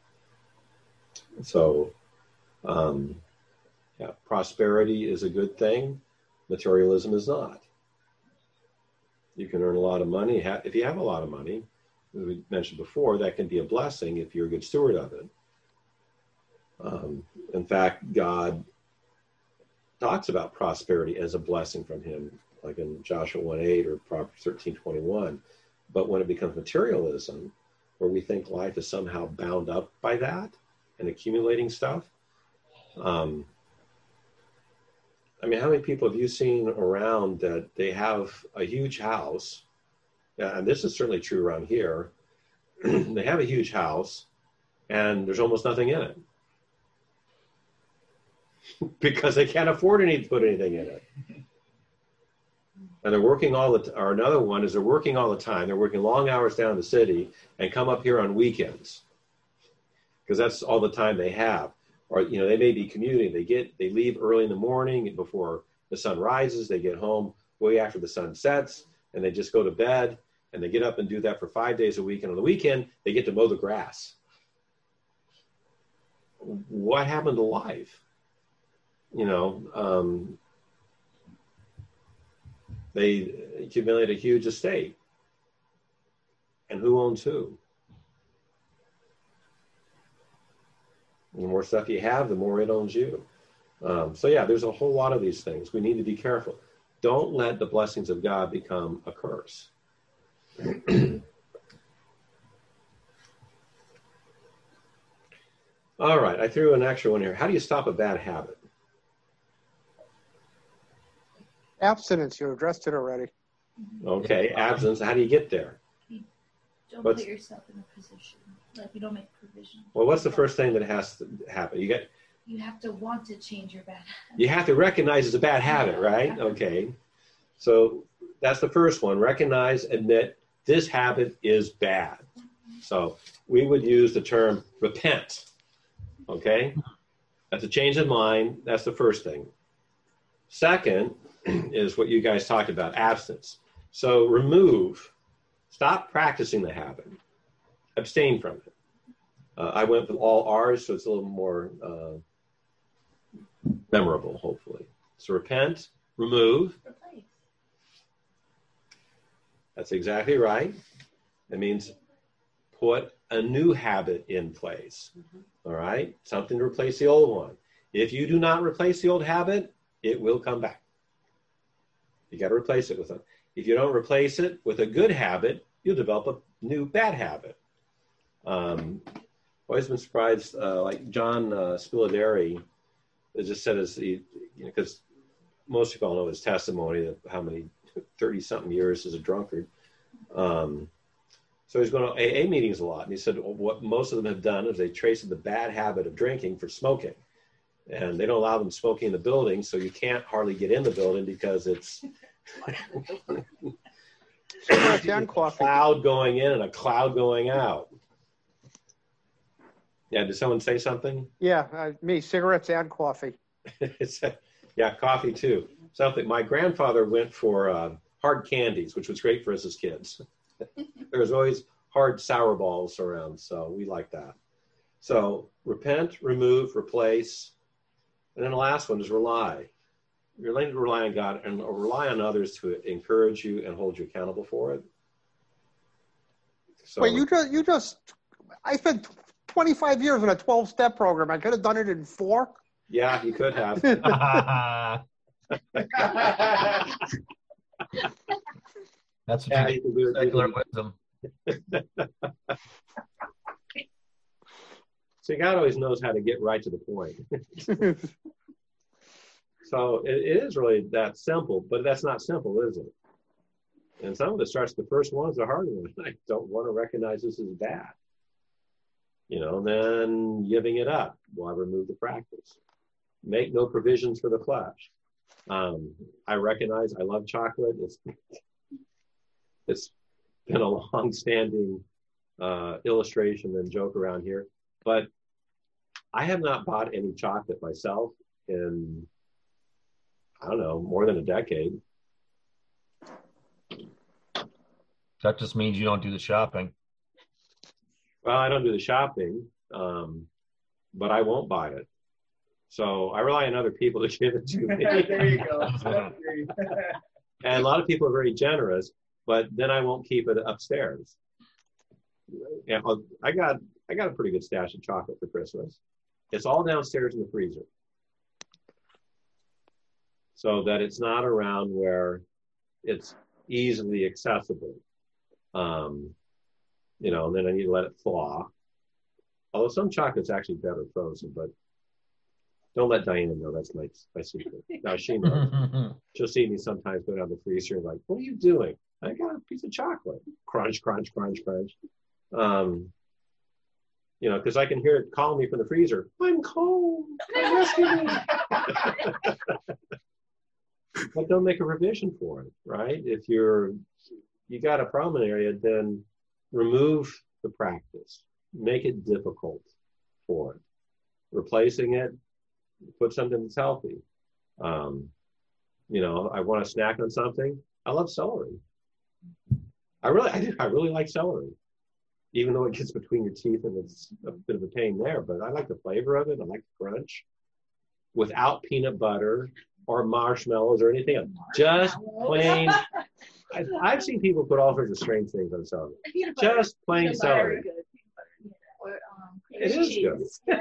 So, um, yeah, prosperity is a good thing. Materialism is not. You can earn a lot of money. If you have a lot of money, as we mentioned before, that can be a blessing if you're a good steward of it. Um, in fact, God talks about prosperity as a blessing from him, like in Joshua one eight or Proverbs thirteen twenty-one. But when it becomes materialism, where we think life is somehow bound up by that and accumulating stuff, um, I mean, how many people have you seen around that they have a huge house? Yeah, and this is certainly true around here. They have a huge house, and there's almost nothing in it because they can't afford any to put anything in it. And they're working all the t- or another one is they're working all the time. They're working long hours down in the city and come up here on weekends because that's all the time they have. Or, you know, they may be commuting. They get, they leave early in the morning before the sun rises. They get home way after the sun sets, and they just go to bed, and they get up and do that for five days a week. And on the weekend, they get to mow the grass. What happened to life? You know, um, they accumulate a huge estate. And who owns who? The more stuff you have, the more it owns you. Um, so yeah, there's a whole lot of these things. We need to be careful. Don't let the blessings of God become a curse. All right, I threw an extra one here. How do you stop a bad habit? Abstinence, you addressed it already. Okay, abstinence. How do you get there? Don't What's- put yourself in a position like you don't make provision. Well, what's the first thing that has to happen? You get You have to want to change your bad habit. you have to recognize it's a bad habit, right? Okay. So that's the first one. Recognize, admit this habit is bad. So we would use the term repent. Okay? That's a change of mind. That's the first thing. Second is what you guys talked about, abstinence. So remove, stop practicing the habit. Abstain from it. Uh, I went with all R's, so it's a little more uh, memorable, hopefully. So repent, remove. Replace. That's exactly right. It means put a new habit in place. Mm-hmm. All right? Something to replace the old one. If you do not replace the old habit, it will come back. You got to replace it with a. If you don't replace it with a good habit, you'll develop a new bad habit. Um, always been surprised, uh, like John uh, Spiladeri just said, as he, you know, because most people know his testimony of how many thirty-something years as a drunkard. Um, so he's going to A A meetings a lot, and he said well, what most of them have done is they traced the bad habit of drinking for smoking, and they don't allow them smoking in the building, so you can't hardly get in the building because it's and coffee. A cloud going in and a cloud going out. Yeah, did someone say something? Yeah, uh, me, cigarettes and coffee. It's, yeah, coffee too. Something. My grandfather went for uh, hard candies, which was great for us as kids. There was always hard sour balls around, so we like that. So repent, remove, replace, and then the last one is rely. You're learning to rely on God and rely on others to encourage you and hold you accountable for it. So, Wait, you just, you just, I spent twenty-five years in a twelve-step program. I could have done it in four. Yeah, you could have. That's what Yeah, you you can do it. secular wisdom. See, God always knows how to get right to the point. So it, it is really that simple, but that's not simple, is it? And some of it starts, the first one is the hard one. I don't want to recognize this as bad. You know, and then giving it up. Well, I remove the practice. Make no provisions for the flesh. Um, I recognize I love chocolate. It's it's been a long-standing uh, illustration and joke around here, but I have not bought any chocolate myself in, I don't know, more than a decade. That just means you don't do the shopping. Well, I don't do the shopping, um, but I won't buy it. So I rely on other people to give it to me. There you go. And a lot of people are very generous, but then I won't keep it upstairs. Yeah, I got I got a pretty good stash of chocolate for Christmas. It's all downstairs in the freezer, so that it's not around where it's easily accessible. Um, you know, and then I need to let it thaw. Although some chocolate's actually better frozen, but Don't let Diana know that's my, my secret. Now she knows. She'll see me sometimes go down the freezer and like, what are you doing? I got a piece of chocolate. Crunch, crunch, crunch, crunch. Um, you know, because I can hear it calling me from the freezer. I'm cold. Rescue me. But don't make a provision for it, right? If you're you got a problem in an area, then remove the practice. Make it difficult for it. Replacing it, put something that's healthy. Um, you know, I want to snack on something. I love celery. I really, I do. I really like celery, even though it gets between your teeth and it's a bit of a pain there. But I like the flavor of it. I like the crunch, without peanut butter or marshmallows or anything else. Just plain. I've, I've seen people put all sorts of strange things on celery. Just plain celery. Or, um, It is cheese. good. Yeah.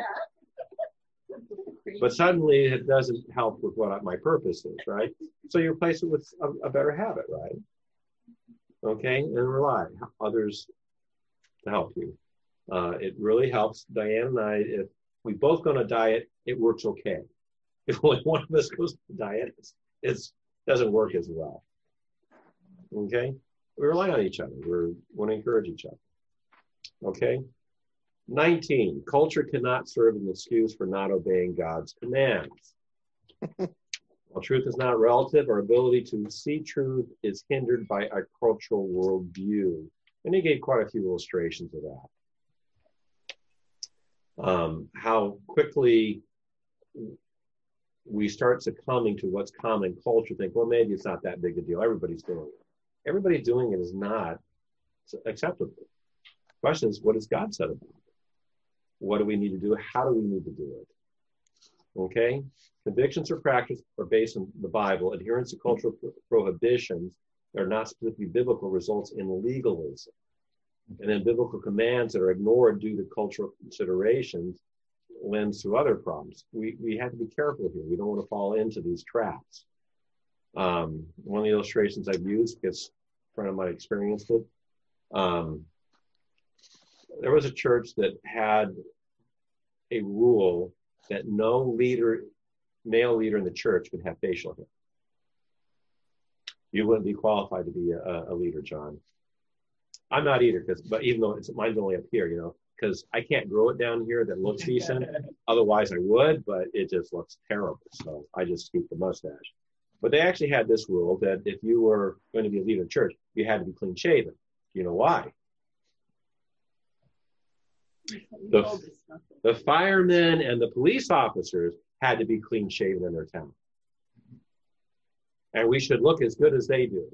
But suddenly it doesn't help with what my purpose is, right? So you replace it with a, a better habit, right? Okay, and rely on others to help you. Uh, it really helps. Diane and I, if we both go on a diet, it works okay. If only one of us goes on a diet, it doesn't work as well. Okay, we rely on each other. We want to encourage each other. Okay. nineteen, culture cannot serve as an excuse for not obeying God's commands. While truth is not relative, our ability to see truth is hindered by our cultural worldview. And he gave quite a few illustrations of that. Um, how quickly we start succumbing to what's common culture, think, well, maybe it's not that big a deal. Everybody's doing it. Everybody doing it is not acceptable. The question is, what has God said about it? What do we need to do? How do we need to do it? Okay? Convictions or practice are based on the Bible. Adherence to cultural pro- prohibitions that are not specifically biblical results in legalism. And then biblical commands that are ignored due to cultural considerations lends to other problems. We, we have to be careful here. We don't want to fall into these traps. Um, one of the illustrations I've used, because a friend of mine experienced it, um, there was a church that had a rule that no leader, male leader in the church could have facial hair. You wouldn't be qualified to be a, a leader, John. I'm not either, because but even though it's mine's only up here, you know, because I can't grow it down here that looks decent. Otherwise, I would, but it just looks terrible. So I just keep the mustache. But they actually had this rule that if you were going to be a leader in church, you had to be clean shaven. You know why? The, the firemen and the police officers had to be clean shaven in their town. And we should look as good as they do.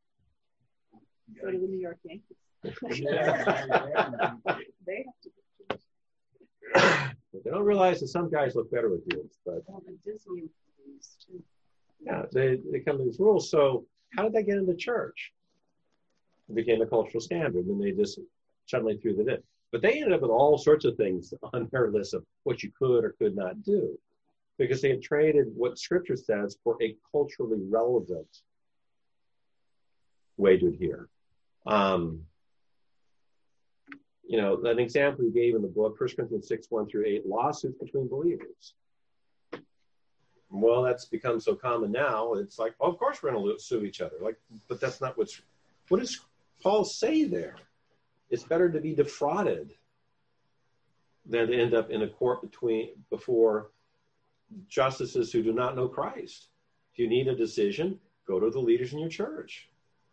Go to the New York Yankees. They have to. But they don't realize that some guys look better with beards. But Well, the Disney movies too. yeah, they, they come to these rules. So how did they get into church? It became a cultural standard, and they just suddenly threw that in. But they ended up with all sorts of things on their list of what you could or could not do, because they had traded what Scripture says for a culturally relevant way to adhere. Um, you know, an example he gave in the book, First Corinthians six, one through eight, lawsuits between believers. Well, that's become so common now. It's like, oh, of course we're going to sue each other. Like, but that's not what's, what does Paul say there? It's better to be defrauded than to end up in a court between before justices who do not know Christ. If you need a decision, go to the leaders in your church.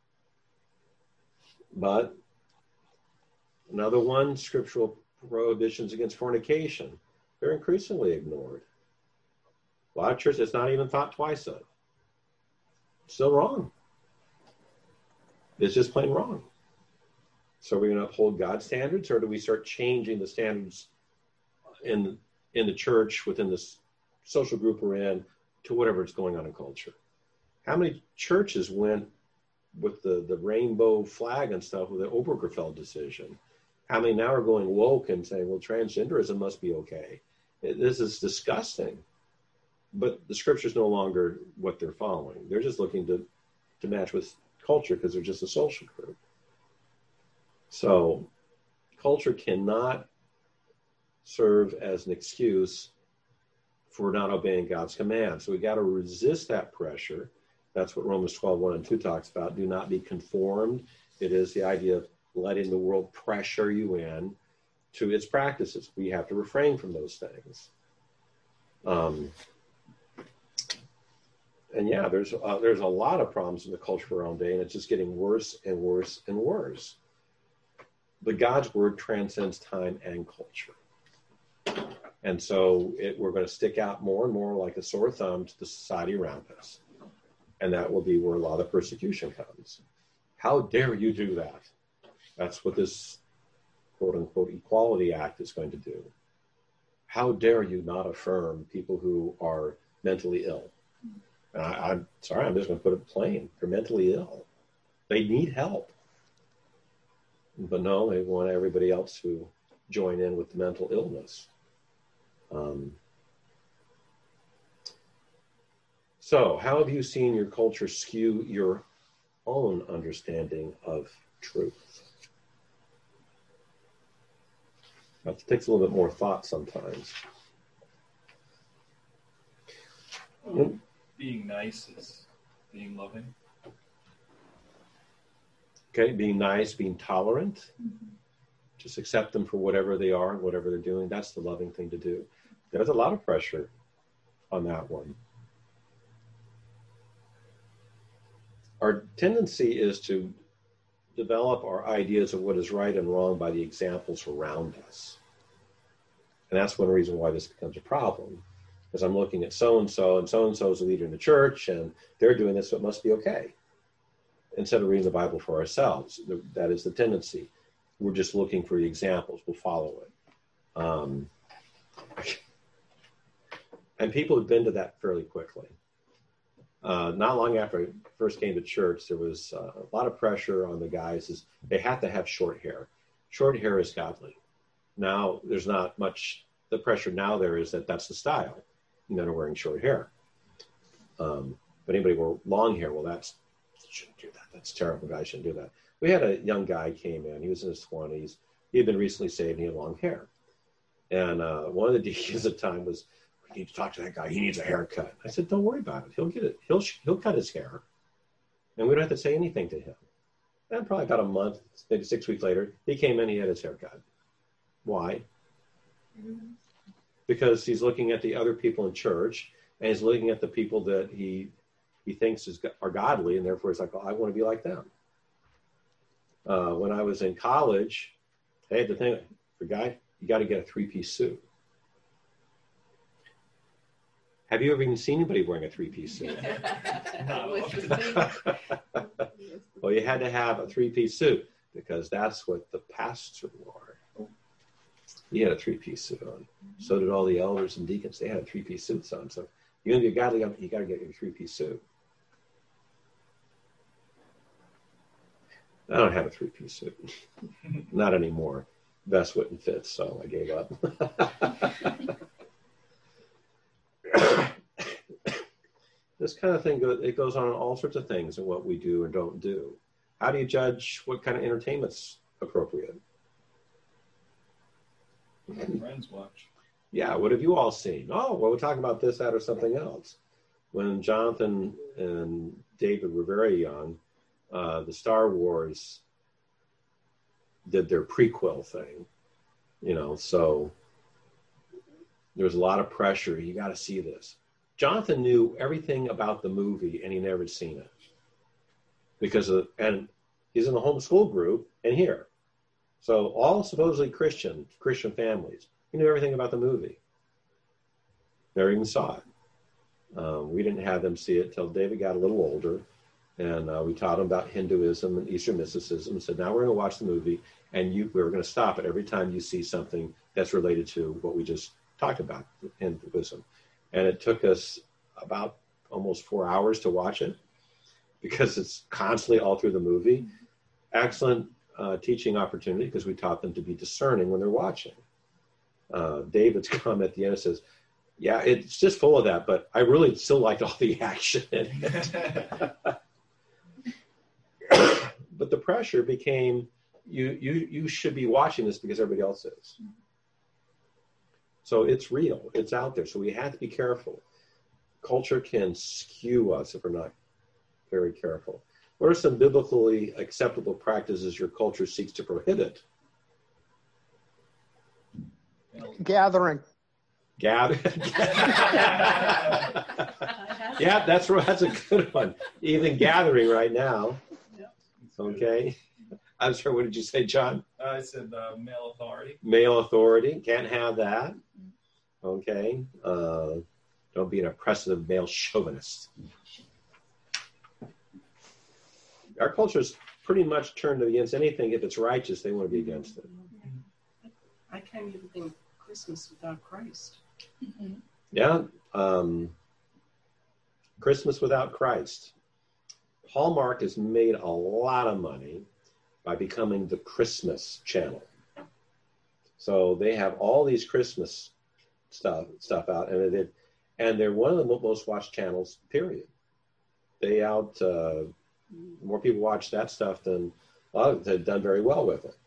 But another one, scriptural prohibitions against fornication. They're increasingly ignored. A lot of churches, it's not even thought twice of. Still wrong. It's just plain wrong. So are we going to uphold God's standards, or do we start changing the standards in in the church, within this social group we're in, to whatever is going on in culture? How many churches went with the, the rainbow flag and stuff with the Obergefell decision? How many now are going woke and saying, well, transgenderism must be okay? It, this is disgusting. But the scripture's no longer what they're following. They're just looking to, to match with culture because they're just a social group. So culture cannot serve as an excuse for not obeying God's command. So we got to resist that pressure. That's what Romans twelve, one and two talks about. Do not be conformed. It is the idea of letting the world pressure you in to its practices. We have to refrain from those things. Um, and yeah, there's uh, there's a lot of problems in the culture of our own day, and it's just getting worse and worse and worse. But God's word transcends time and culture. And so it, we're going to stick out more and more like a sore thumb to the society around us. And that will be where a lot of persecution comes. How dare you do that? That's what this quote unquote Equality Act is going to do. How dare you not affirm people who are mentally ill? And I, I'm sorry, I'm just going to put it plain. They're mentally ill. They need help. But no, they want everybody else to join in with the mental illness. Um, so how have you seen your culture skew your own understanding of truth? That takes a little bit more thought sometimes. Um, being nice is being loving. Okay, being nice, being tolerant. Mm-hmm. Just accept them for whatever they are and whatever they're doing. That's the loving thing to do. There's a lot of pressure on that one. Our tendency is to develop our ideas of what is right and wrong by the examples around us. And that's one reason why this becomes a problem. Because I'm looking at so-and-so, and so-and-so is a leader in the church, and they're doing this, so it must be okay. Instead of reading the Bible for ourselves. That is the tendency. We're just looking for the examples. We'll follow it. Um, and people have been to that fairly quickly. Uh, not long after I first came to church, there was uh, a lot of pressure on the guys. Is they have to have short hair. Short hair is godly. Now, there's not much, the pressure now there is that that's the style. Men are wearing short hair. Um, but anybody wore long hair, well, that's, shouldn't do that. That's terrible. Guys shouldn't do that. We had a young guy came in. He was in his twenties. He had been recently saved and he had long hair. And uh, one of the deacons at the time was, we need to talk to that guy. He needs a haircut. I said, don't worry about it. He'll get it. He'll he'll cut his hair. And we don't have to say anything to him. And probably about a month, maybe six weeks later, he came in, he had his hair cut. Why? Mm-hmm. Because he's looking at the other people in church, and he's looking at the people that he he thinks is, are godly, and therefore he's like, well, I want to be like them. Uh, when I was in college, I had to think, for guy, you got to get a three-piece suit. Have you ever even seen anybody wearing a three-piece suit? Well, you had to have a three-piece suit because that's what the pastor wore. He had a three-piece suit on. So did all the elders and deacons. They had three-piece suits on. So you're going to be godly, you got to get your three-piece suit. I don't have a three-piece suit. Not anymore. Vest wouldn't fit, so I gave up. This kind of thing, it goes on in all sorts of things and what we do and don't do. How do you judge what kind of entertainment's appropriate? Friends watch. Yeah, what have you all seen? Oh, well, we're talking about this, that, or something else. When Jonathan and David were very young, uh, the Star Wars did their prequel thing, you know, so there was a lot of pressure. You got to see this. Jonathan knew everything about the movie, and he never had seen it. Because of, and he's in the homeschool group and here. So all supposedly Christian, Christian families, he knew everything about the movie. Never even saw it. Um, we didn't have them see it till David got a little older. And uh, we taught him about Hinduism and Eastern mysticism. Said, now we're going to watch the movie, and you, we're going to stop it every time you see something that's related to what we just talked about, Hinduism. And it took us about almost four hours to watch it because it's constantly all through the movie. Excellent uh, teaching opportunity because we taught them to be discerning when they're watching. Uh, David's comment at the end says, yeah, it's just full of that, but I really still liked all the action in it. But the pressure became, you, you, you should be watching this because everybody else is. So it's real. It's out there. So we have to be careful. Culture can skew us if we're not very careful. What are some biblically acceptable practices your culture seeks to prohibit? Gathering. Gather. Yeah, that's right. That's a good one. Even gathering right now. Okay. I'm sorry, what did you say, John? Uh, I said uh, male authority. Male authority. Can't have that. Okay. Uh, don't be an oppressive male chauvinist. Our culture's pretty much turned against anything. If it's righteous, they want to be against it. I can't even think Christmas without Christ. Mhm. Yeah. Um, Christmas without Christ. Hallmark has made a lot of money by becoming the Christmas channel. So they have all these Christmas stuff stuff out, and it, and they're one of the most watched channels, period. They out, uh, more people watch that stuff than a lot of them have done very well with it.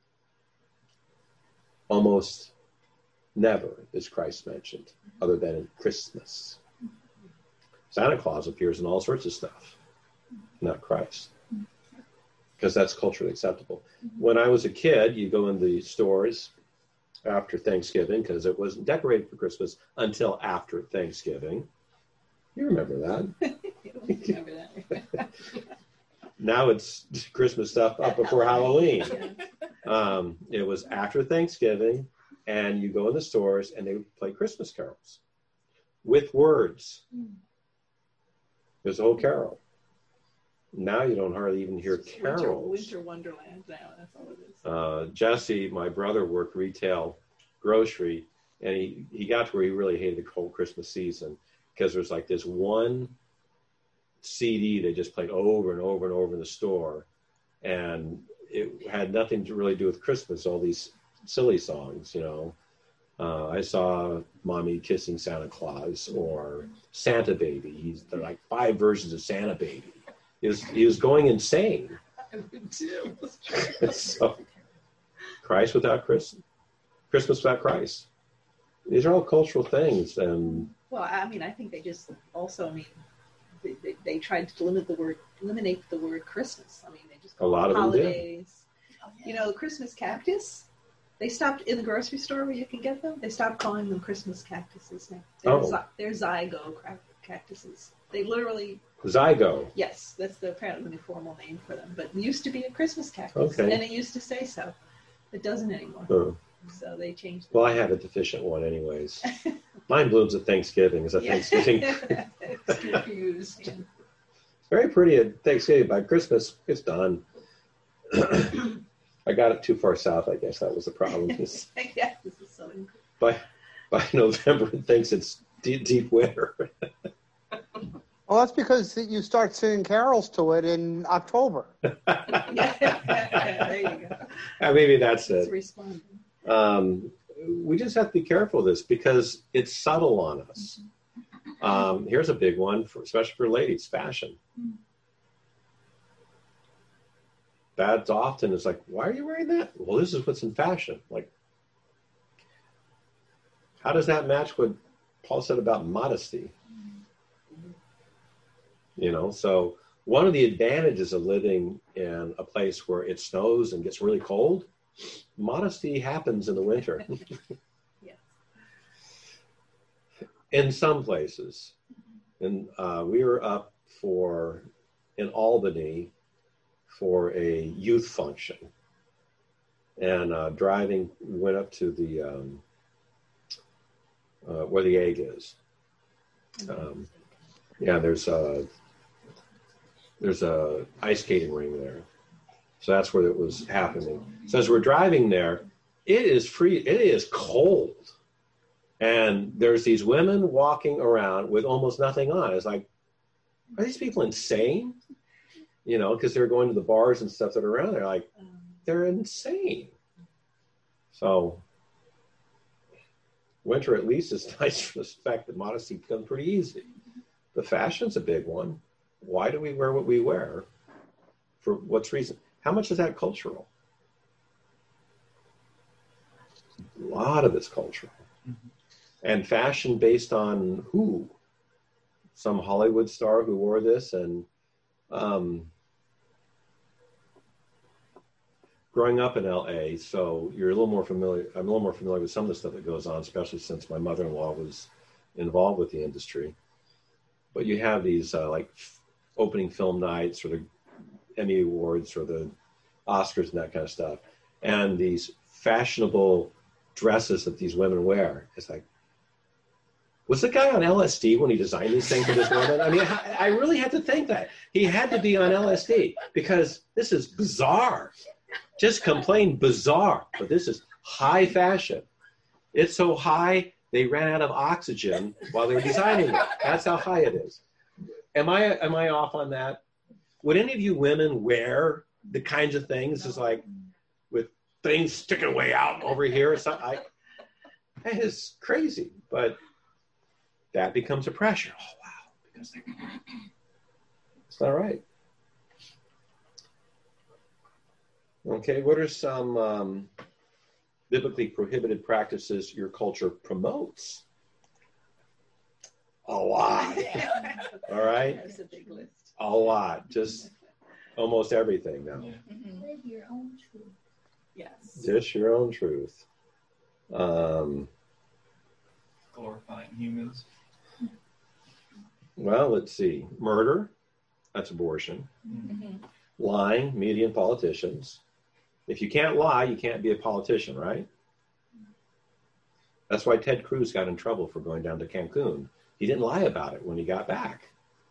Almost never is Christ mentioned, other than in Christmas. Santa Claus appears in all sorts of stuff, not Christ, because that's culturally acceptable. When I was a kid, you go in the stores after Thanksgiving, because it wasn't decorated for Christmas until after Thanksgiving. You remember that. Remember that. Now it's Christmas stuff up before Halloween. Um, it was after Thanksgiving, and you go in the stores, and they play Christmas carols with words. There's a whole carol. Now you don't hardly even hear carols. Winter, winter Wonderland now, that's all it is. Uh, Jesse, my brother, worked retail grocery, and he, he got to where he really hated the whole Christmas season, because there's like this one C D they just played over and over and over in the store, and it had nothing to really do with Christmas, all these silly songs, you know. Uh, I saw Mommy Kissing Santa Claus, or Santa Baby. He's there are like five versions of Santa Baby. He was, he was going insane. So, Christ without Christmas, Christmas without Christ. These are all cultural things, and Well, I mean, I think they just also, I mean, they, they, they tried to limit the word, eliminate the word Christmas. I mean, they just A lot call it of them did. holidays. You know, Christmas cactus. They stopped in the grocery store where you can get them. They stopped calling them Christmas cactuses now. They're, Oh. zy- they're Zygo cra- cactuses. They literally, Zygo. yes, that's the apparently the formal name for them. But it used to be a Christmas cactus, Okay. and it used to say so. It doesn't anymore. Oh. So they changed. Well, I have a deficient one, anyways. Mine blooms at Thanksgiving. Is that Yeah. Thanksgiving? It's confused. Yeah. Very pretty at Thanksgiving. By Christmas, it's done. I got it too far south, I guess. That was the problem. Just Yeah, this is so incredible. by, by November, it thinks it's deep, deep winter. Well, that's because you start singing carols to it in October. Yeah, there you go. Uh, maybe that's It's it. responding. Um, we just have to be careful of this because it's subtle on us. Um, here's a big one, for, especially for ladies, fashion. That's often it's like, why are you wearing that? Well, this is what's in fashion. Like, how does that match what Paul said about modesty? You know, so one of the advantages of living in a place where it snows and gets really cold, modesty happens in the winter. Yes. In some places. And uh, we were up for, in Albany, for a youth function. And uh, driving, we went up to the, um, uh, where the egg is. Um, yeah, there's a, there's a ice skating ring there. So that's where it was happening. So as we're driving there, it is free, it is cold. And there's these women walking around with almost nothing on. It's like, are these people insane? You know, because they're going to the bars and stuff that are around there. Like, they're insane. So winter at least is nice for the fact that modesty becomes pretty easy. The fashion's a big one. Why do we wear what we wear? For what's reason? How much is that cultural? A lot of it's cultural. Mm-hmm. And fashion based on who? Some Hollywood star who wore this. And um, growing up in L A, so you're a little more familiar, I'm a little more familiar with some of the stuff that goes on, especially since my mother-in-law was involved with the industry. But you have these uh, like opening film nights or the Emmy Awards or the Oscars and that kind of stuff. And these fashionable dresses that these women wear. It's like, was the guy on L S D when he designed these things for this woman? I mean, I, I really had to think that. He had to be on L S D because this is bizarre. Just complain bizarre. But this is high fashion. It's so high, they ran out of oxygen while they were designing it. That's how high it is. Am I, am I off on that? Would any of you women wear the kinds of things is like with things sticking way out over here or something? I, that is crazy, but that becomes a pressure. Oh, wow, because they, it's not right. Okay, what are some um, biblically prohibited practices your culture promotes? A lot. All right? That's a big list. A lot. Just almost everything now. Mm-hmm. Live your own truth. Yes. Just your own truth. Um, Glorifying humans. well, let's see. Murder, that's abortion. Mm-hmm. Lying, media and politicians. If you can't lie, you can't be a politician, right? That's why Ted Cruz got in trouble for going down to Cancun. He didn't lie about it when he got back.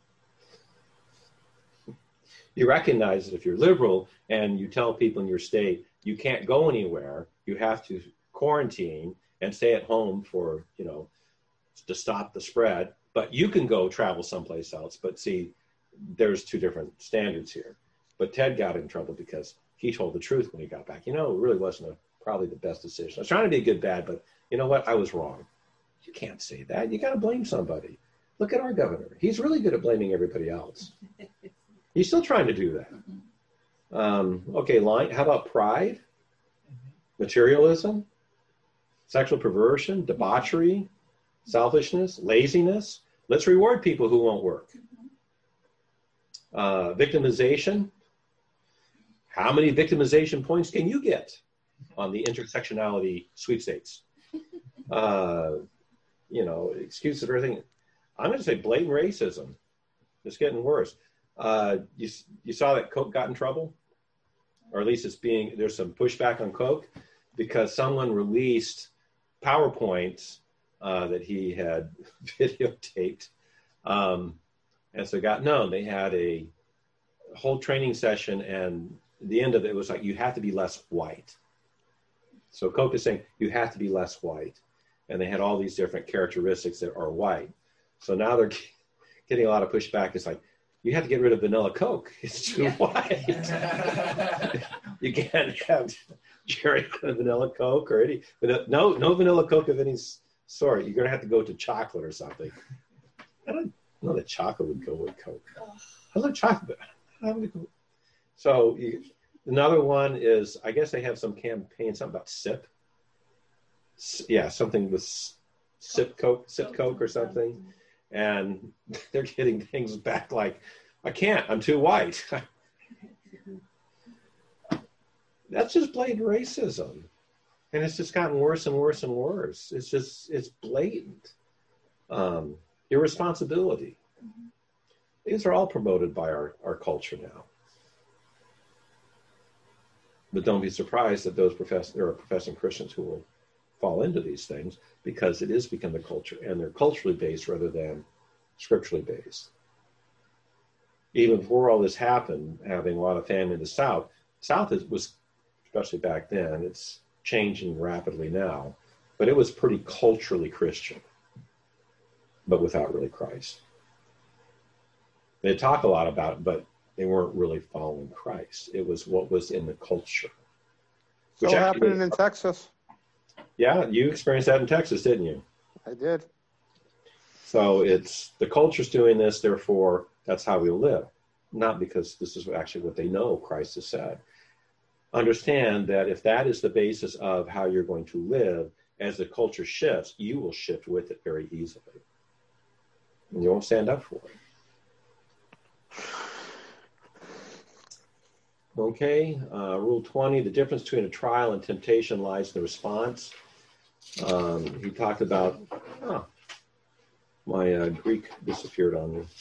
You recognize that if you're liberal and you tell people in your state you can't go anywhere, you have to quarantine and stay at home for, you know, to stop the spread, but you can go travel someplace else. But see, there's two different standards here. But Ted got in trouble because he told the truth when he got back. You know, it really wasn't a, probably the best decision. I was trying to be a good dad, but you know what? I was wrong. You can't say that. You got to blame somebody. Look at our governor. He's really good at blaming everybody else. He's still trying to do that. Um, okay, line. How about pride, materialism, sexual perversion, debauchery, selfishness, laziness? Let's reward people who won't work. Uh, victimization. How many victimization points can you get on the intersectionality sweepstakes? Uh, you know, excuses for everything. I'm going to say blatant racism. It's getting worse. Uh, you, you saw that Coke got in trouble? Or at least it's being, there's some pushback on Coke because someone released PowerPoints uh, that he had videotaped. Um, and so it got known. They had a whole training session, and the end of it was like, you have to be less white. So Coke is saying, you have to be less white. And they had all these different characteristics that are white. So now they're getting a lot of pushback. It's like, you have to get rid of vanilla Coke. It's too yeah. white. You can't have cherry vanilla Coke or any, no, no vanilla Coke of any sort. You're going to have to go to chocolate or something. I don't know that chocolate would go with Coke. I love chocolate. I would go. So you, another one is, I guess they have some campaign, something about sip. S- yeah, something with sip Coke, sip Coke or something. And they're getting things back like, I can't, I'm too white. That's just blatant racism. And it's just gotten worse and worse and worse. It's just, it's blatant. Um, irresponsibility. These are all promoted by our, our culture now. But don't be surprised that those profess, there are professing Christians who will fall into these things because it is become the culture, and they're culturally based rather than scripturally based. Even before all this happened, having a lot of family in the South, South is, was, especially back then, it's changing rapidly now, but it was pretty culturally Christian, but without really Christ. They talk a lot about it, but they weren't really following Christ. It was what was in the culture. Still happening in Texas. Yeah, you experienced that in Texas, didn't you? I did. So it's the culture's doing this, therefore that's how we live. Not because this is actually what they know Christ has said. Understand that if that is the basis of how you're going to live, as the culture shifts, you will shift with it very easily. And you won't stand up for it. Okay, uh, Rule twenty, the difference between a trial and temptation lies in the response. Um, he talked about, oh, my uh, Greek disappeared on me.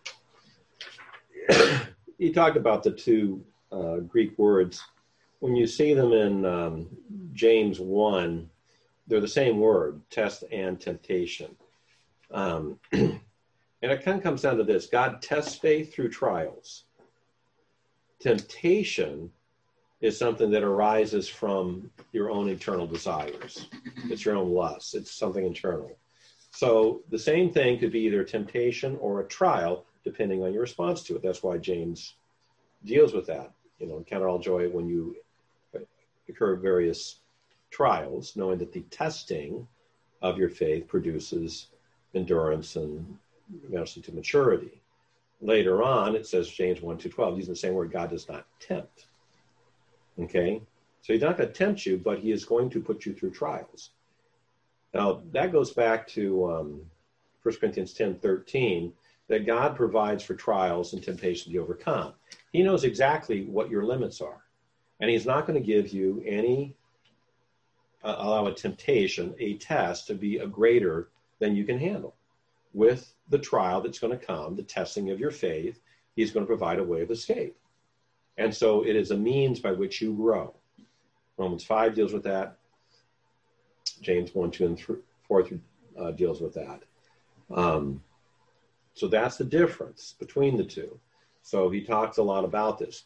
He talked about the two uh, Greek words. When you see them in um, James one, they're the same word, test and temptation. Um, and it kind of comes down to this. God tests faith through trials. Temptation is something that arises from your own internal desires. It's your own lust. It's something internal. So the same thing could be either a temptation or a trial, depending on your response to it. That's why James deals with that. You know, count it all joy when you occur various trials, knowing that the testing of your faith produces endurance and eventually to maturity. Later on, it says James one, two, twelve, using the same word, God does not tempt. Okay? So he's not going to tempt you, but he is going to put you through trials. Now, that goes back to um, First Corinthians ten, thirteen, that God provides for trials and temptation to be overcome. He knows exactly what your limits are. And he's not going to give you any, uh, allow a temptation, a test to be a greater than you can handle. With the trial that's going to come, the testing of your faith, he's going to provide a way of escape. And so it is a means by which you grow. Romans five deals with that. James one, two, and three, four through, uh, deals with that. Um, so that's the difference between the two. So he talks a lot about this.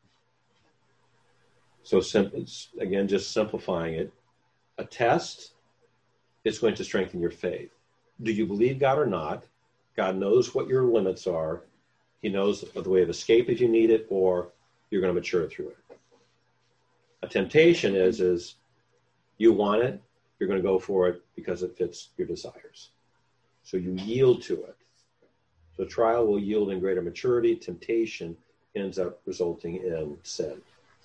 So sim- again, just simplifying it, a test is going to strengthen your faith. Do you believe God or not? God knows what your limits are. He knows the way of escape if you need it, or you're going to mature through it. A temptation is, is you want it, you're going to go for it because it fits your desires. So you yield to it. So trial will yield in greater maturity. Temptation ends up resulting in sin.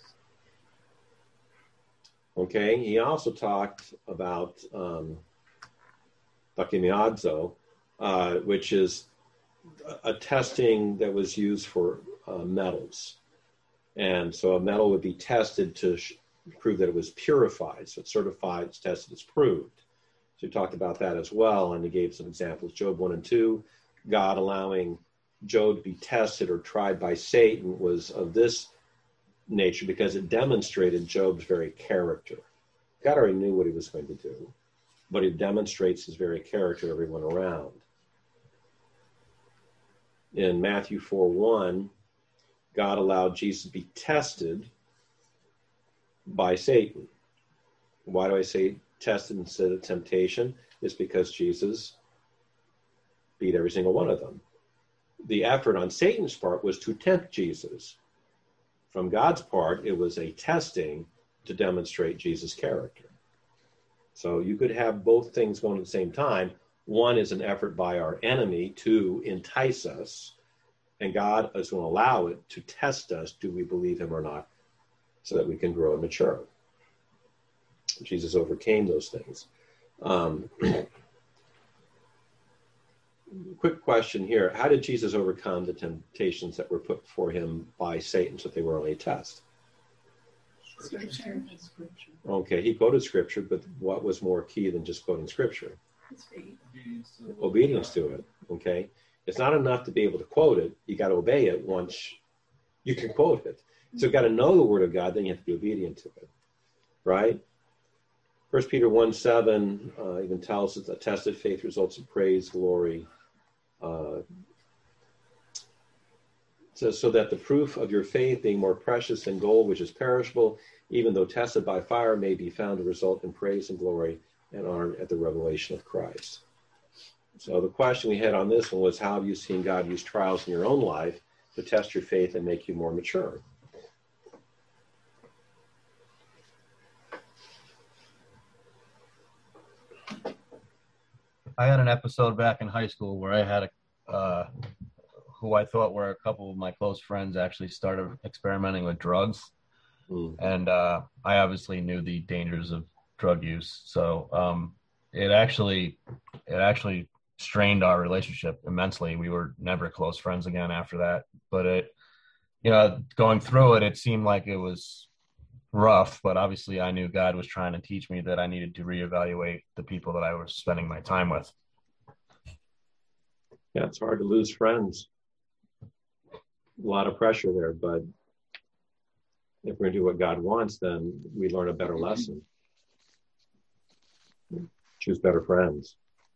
Okay, he also talked about um, Dakimiadzo, uh, which is a testing that was used for uh, metals. And so a metal would be tested to sh- prove that it was purified. So it's certified, it's tested, it's proved. So he talked about that as well, and he gave some examples. Job one and two, God allowing Job to be tested or tried by Satan was of this nature because it demonstrated Job's very character. God already knew what he was going to do, but it demonstrates his very character to everyone around. In Matthew four one, God allowed Jesus to be tested by Satan. Why do I say tested instead of temptation? It's because Jesus beat every single one of them. The effort on Satan's part was to tempt Jesus. From God's part, it was a testing to demonstrate Jesus' character. So you could have both things going at the same time. One is an effort by our enemy to entice us, and God is going to allow it to test us, do we believe him or not, so that we can grow and mature. Jesus overcame those things. Um, quick question here. How did Jesus overcome the temptations that were put before him by Satan so that they were only a test? Scripture. Okay, he quoted scripture, but what was more key than just quoting scripture? Obedience to it, okay? It's not enough to be able to quote it. You got to obey it once you can quote it. So you've got to know the word of God, then you have to be obedient to it, right? First Peter one seven uh, even tells us that tested faith results in praise, glory. Uh, so, so that the proof of your faith, being more precious than gold, which is perishable, even though tested by fire, may be found to result in praise and glory and honor at the revelation of Christ. So the question we had on this one was, how have you seen God use trials in your own life to test your faith and make you more mature? I had an episode back in high school where I had a, uh, who I thought were a couple of my close friends actually started experimenting with drugs. Mm. And uh, I obviously knew the dangers of drug use. So um, it actually it actually strained our relationship immensely. We were never close friends again after that. But it, you know, going through it, it seemed like it was rough. But obviously, I knew God was trying to teach me that I needed to reevaluate the people that I was spending my time with. Yeah, it's hard to lose friends. A lot of pressure there, but if we're going to do what God wants, then we learn a better lesson. Choose better friends.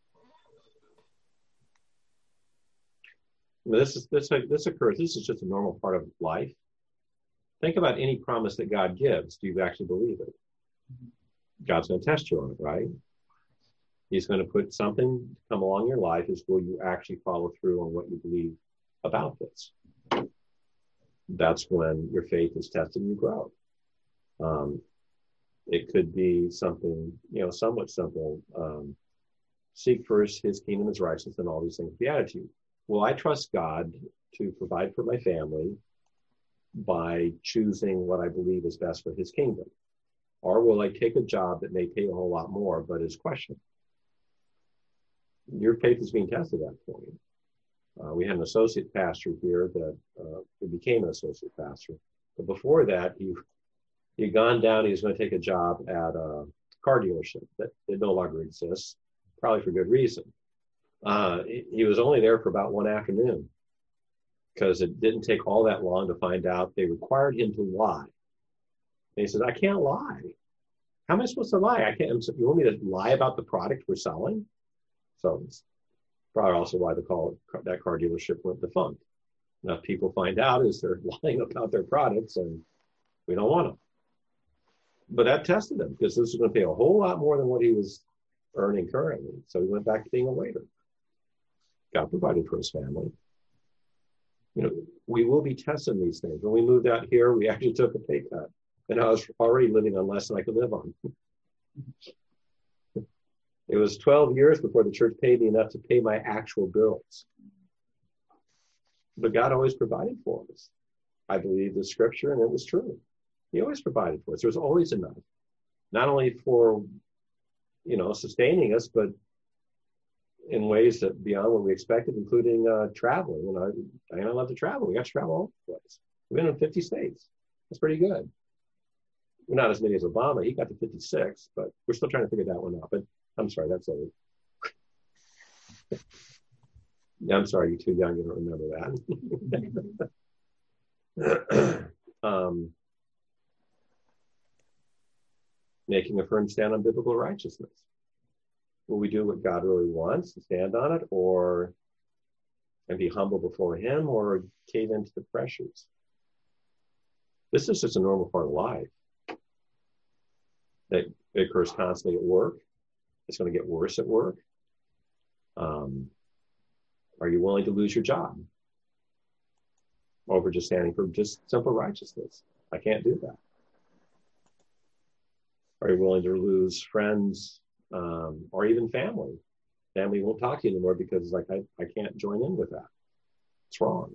This is this this occurs. This is just a normal part of life. Think about any promise that God gives. Do you actually believe it? God's going to test you on it, right? He's going to put something come along your life. Is will you actually follow through on what you believe about this? That's when your faith is tested and you grow. Um, it could be something, you know, somewhat simple. Um, seek first his kingdom, his righteousness, and all these things. Beatitude. Will I trust God to provide for my family by choosing what I believe is best for his kingdom? Or will I take a job that may pay a whole lot more, but is questioned? Your faith is being tested at that point. Uh, we had an associate pastor here that uh, became an associate pastor. But before that, he he had gone down. He was going to take a job at a car dealership that, that no longer exists, probably for good reason. Uh, he, he was only there for about one afternoon because it didn't take all that long to find out they required him to lie. And he says, I can't lie. How am I supposed to lie? I can't. You want me to lie about the product we're selling? So it's probably also why they call it, that car dealership went defunct. Enough people find out is they're lying about their products, and we don't want them. But that tested him because this was going to pay a whole lot more than what he was earning currently. So he went back to being a waiter. God provided for his family. You know, we will be testing these things. When we moved out here, we actually took a pay cut, and I was already living on less than I could live on. It was twelve years before the church paid me enough to pay my actual bills. But God always provided for us. I believe the scripture, and it was true. He always provided for us. There was always enough, not only for, you know, sustaining us, but in ways that beyond what we expected, including uh, traveling. You know, Diana loved to travel. We got to travel all over the place. We've been in fifty states. That's pretty good. We're not as many as Obama. He got to fifty-six, but we're still trying to figure that one out. But I'm sorry, that's over. Yeah, I'm sorry, you're too young, you don't remember that. um, making a firm stand on biblical righteousness. Will we do what God really wants and stand on it, or and be humble before him, or cave into the pressures? This is just a normal part of life. That it occurs constantly at work. It's going to get worse at work. Um, are you willing to lose your job over just standing for just simple righteousness? I can't do that. Are you willing to lose friends um, or even family? Family won't talk to you anymore because it's like, I, I can't join in with that. It's wrong.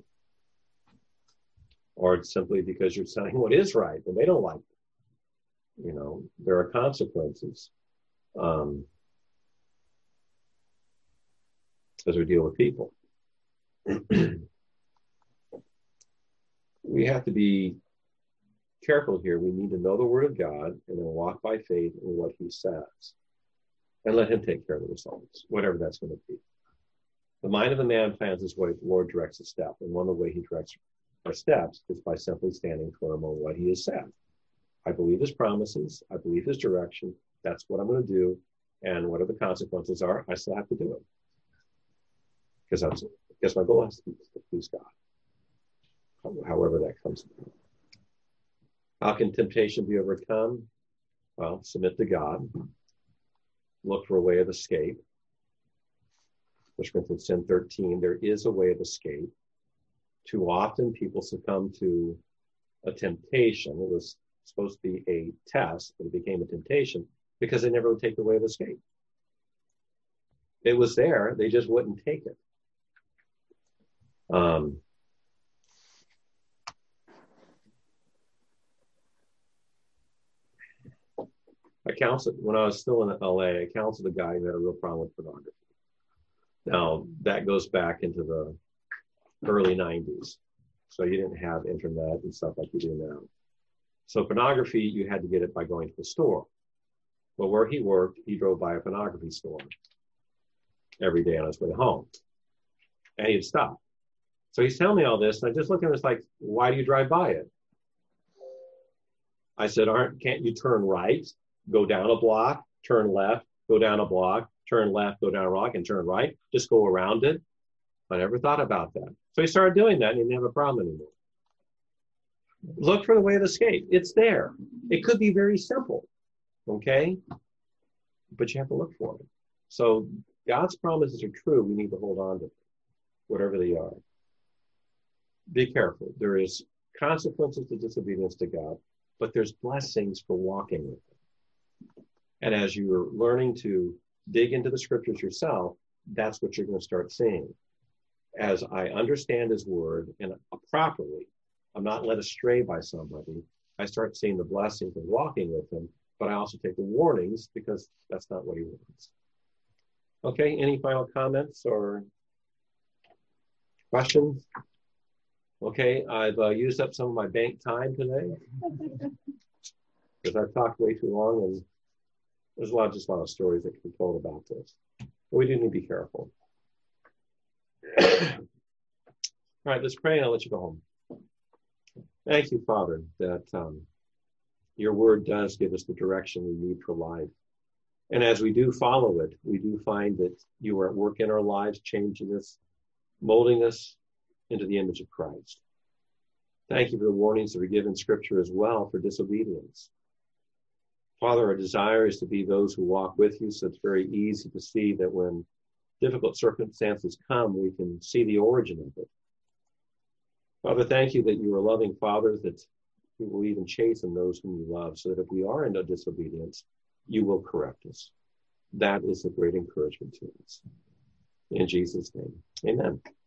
Or it's simply because you're saying what is right and they don't like it. You know, there are consequences. Um, as we deal with people. We have to be careful here. We need to know the word of God and then walk by faith in what he says and let him take care of the results, whatever that's going to be. The mind of a man plans his way, the Lord directs his step. And one of the ways he directs our steps is by simply standing firm on what he has said. I believe his promises. I believe his direction. That's what I'm going to do. And whatever the consequences are, I still have to do it. Because that's, because my goal has to be to please God, however that comes about. How can temptation be overcome? Well, submit to God. Look for a way of escape. First Corinthians ten thirteen, there is a way of escape. Too often people succumb to a temptation. It was supposed to be a test, but it became a temptation because they never would take the way of escape. It was there, they just wouldn't take it. Um, I counseled, when I was still in L A, I counseled a guy who had a real problem with pornography. Now, that goes back into the early nineties. So you didn't have internet and stuff like you do now. So pornography, you had to get it by going to the store. Well, where he worked, he drove by a pornography store every day on his way home. And he'd stop. So he's telling me all this, and I just looked at him and was like, why do you drive by it? I said, aren't, can't you turn right, go down a block, turn left, go down a block, turn left, go down a block, and turn right? Just go around it? I never thought about that. So he started doing that, and he didn't have a problem anymore. Look for the way of escape. It's there. It could be very simple, okay? But you have to look for it. So God's promises are true. We need to hold on to them, whatever they are. Be careful. There is consequences to disobedience to God, but there's blessings for walking with Him. And as you're learning to dig into the scriptures yourself, that's what you're going to start seeing. As I understand His word and properly, I'm not led astray by somebody, I start seeing the blessings of walking with Him, but I also take the warnings because that's not what He wants. Okay, any final comments or questions? Okay, I've uh, used up some of my bank time today because I've talked way too long, and there's a lot, just a lot of stories that can be told about this. But we do need to be careful. All right, let's pray and I'll let you go home. Thank you, Father, that um, your word does give us the direction we need for life. And as we do follow it, we do find that you are at work in our lives, changing us, molding us into the image of Christ. Thank you for the warnings that are given in Scripture as well for disobedience. Father, our desire is to be those who walk with you, so it's very easy to see that when difficult circumstances come, we can see the origin of it. Father, thank you that you are a loving Father, that you will even chasten those whom you love, so that if we are in disobedience, you will correct us. That is a great encouragement to us. In Jesus' name, amen.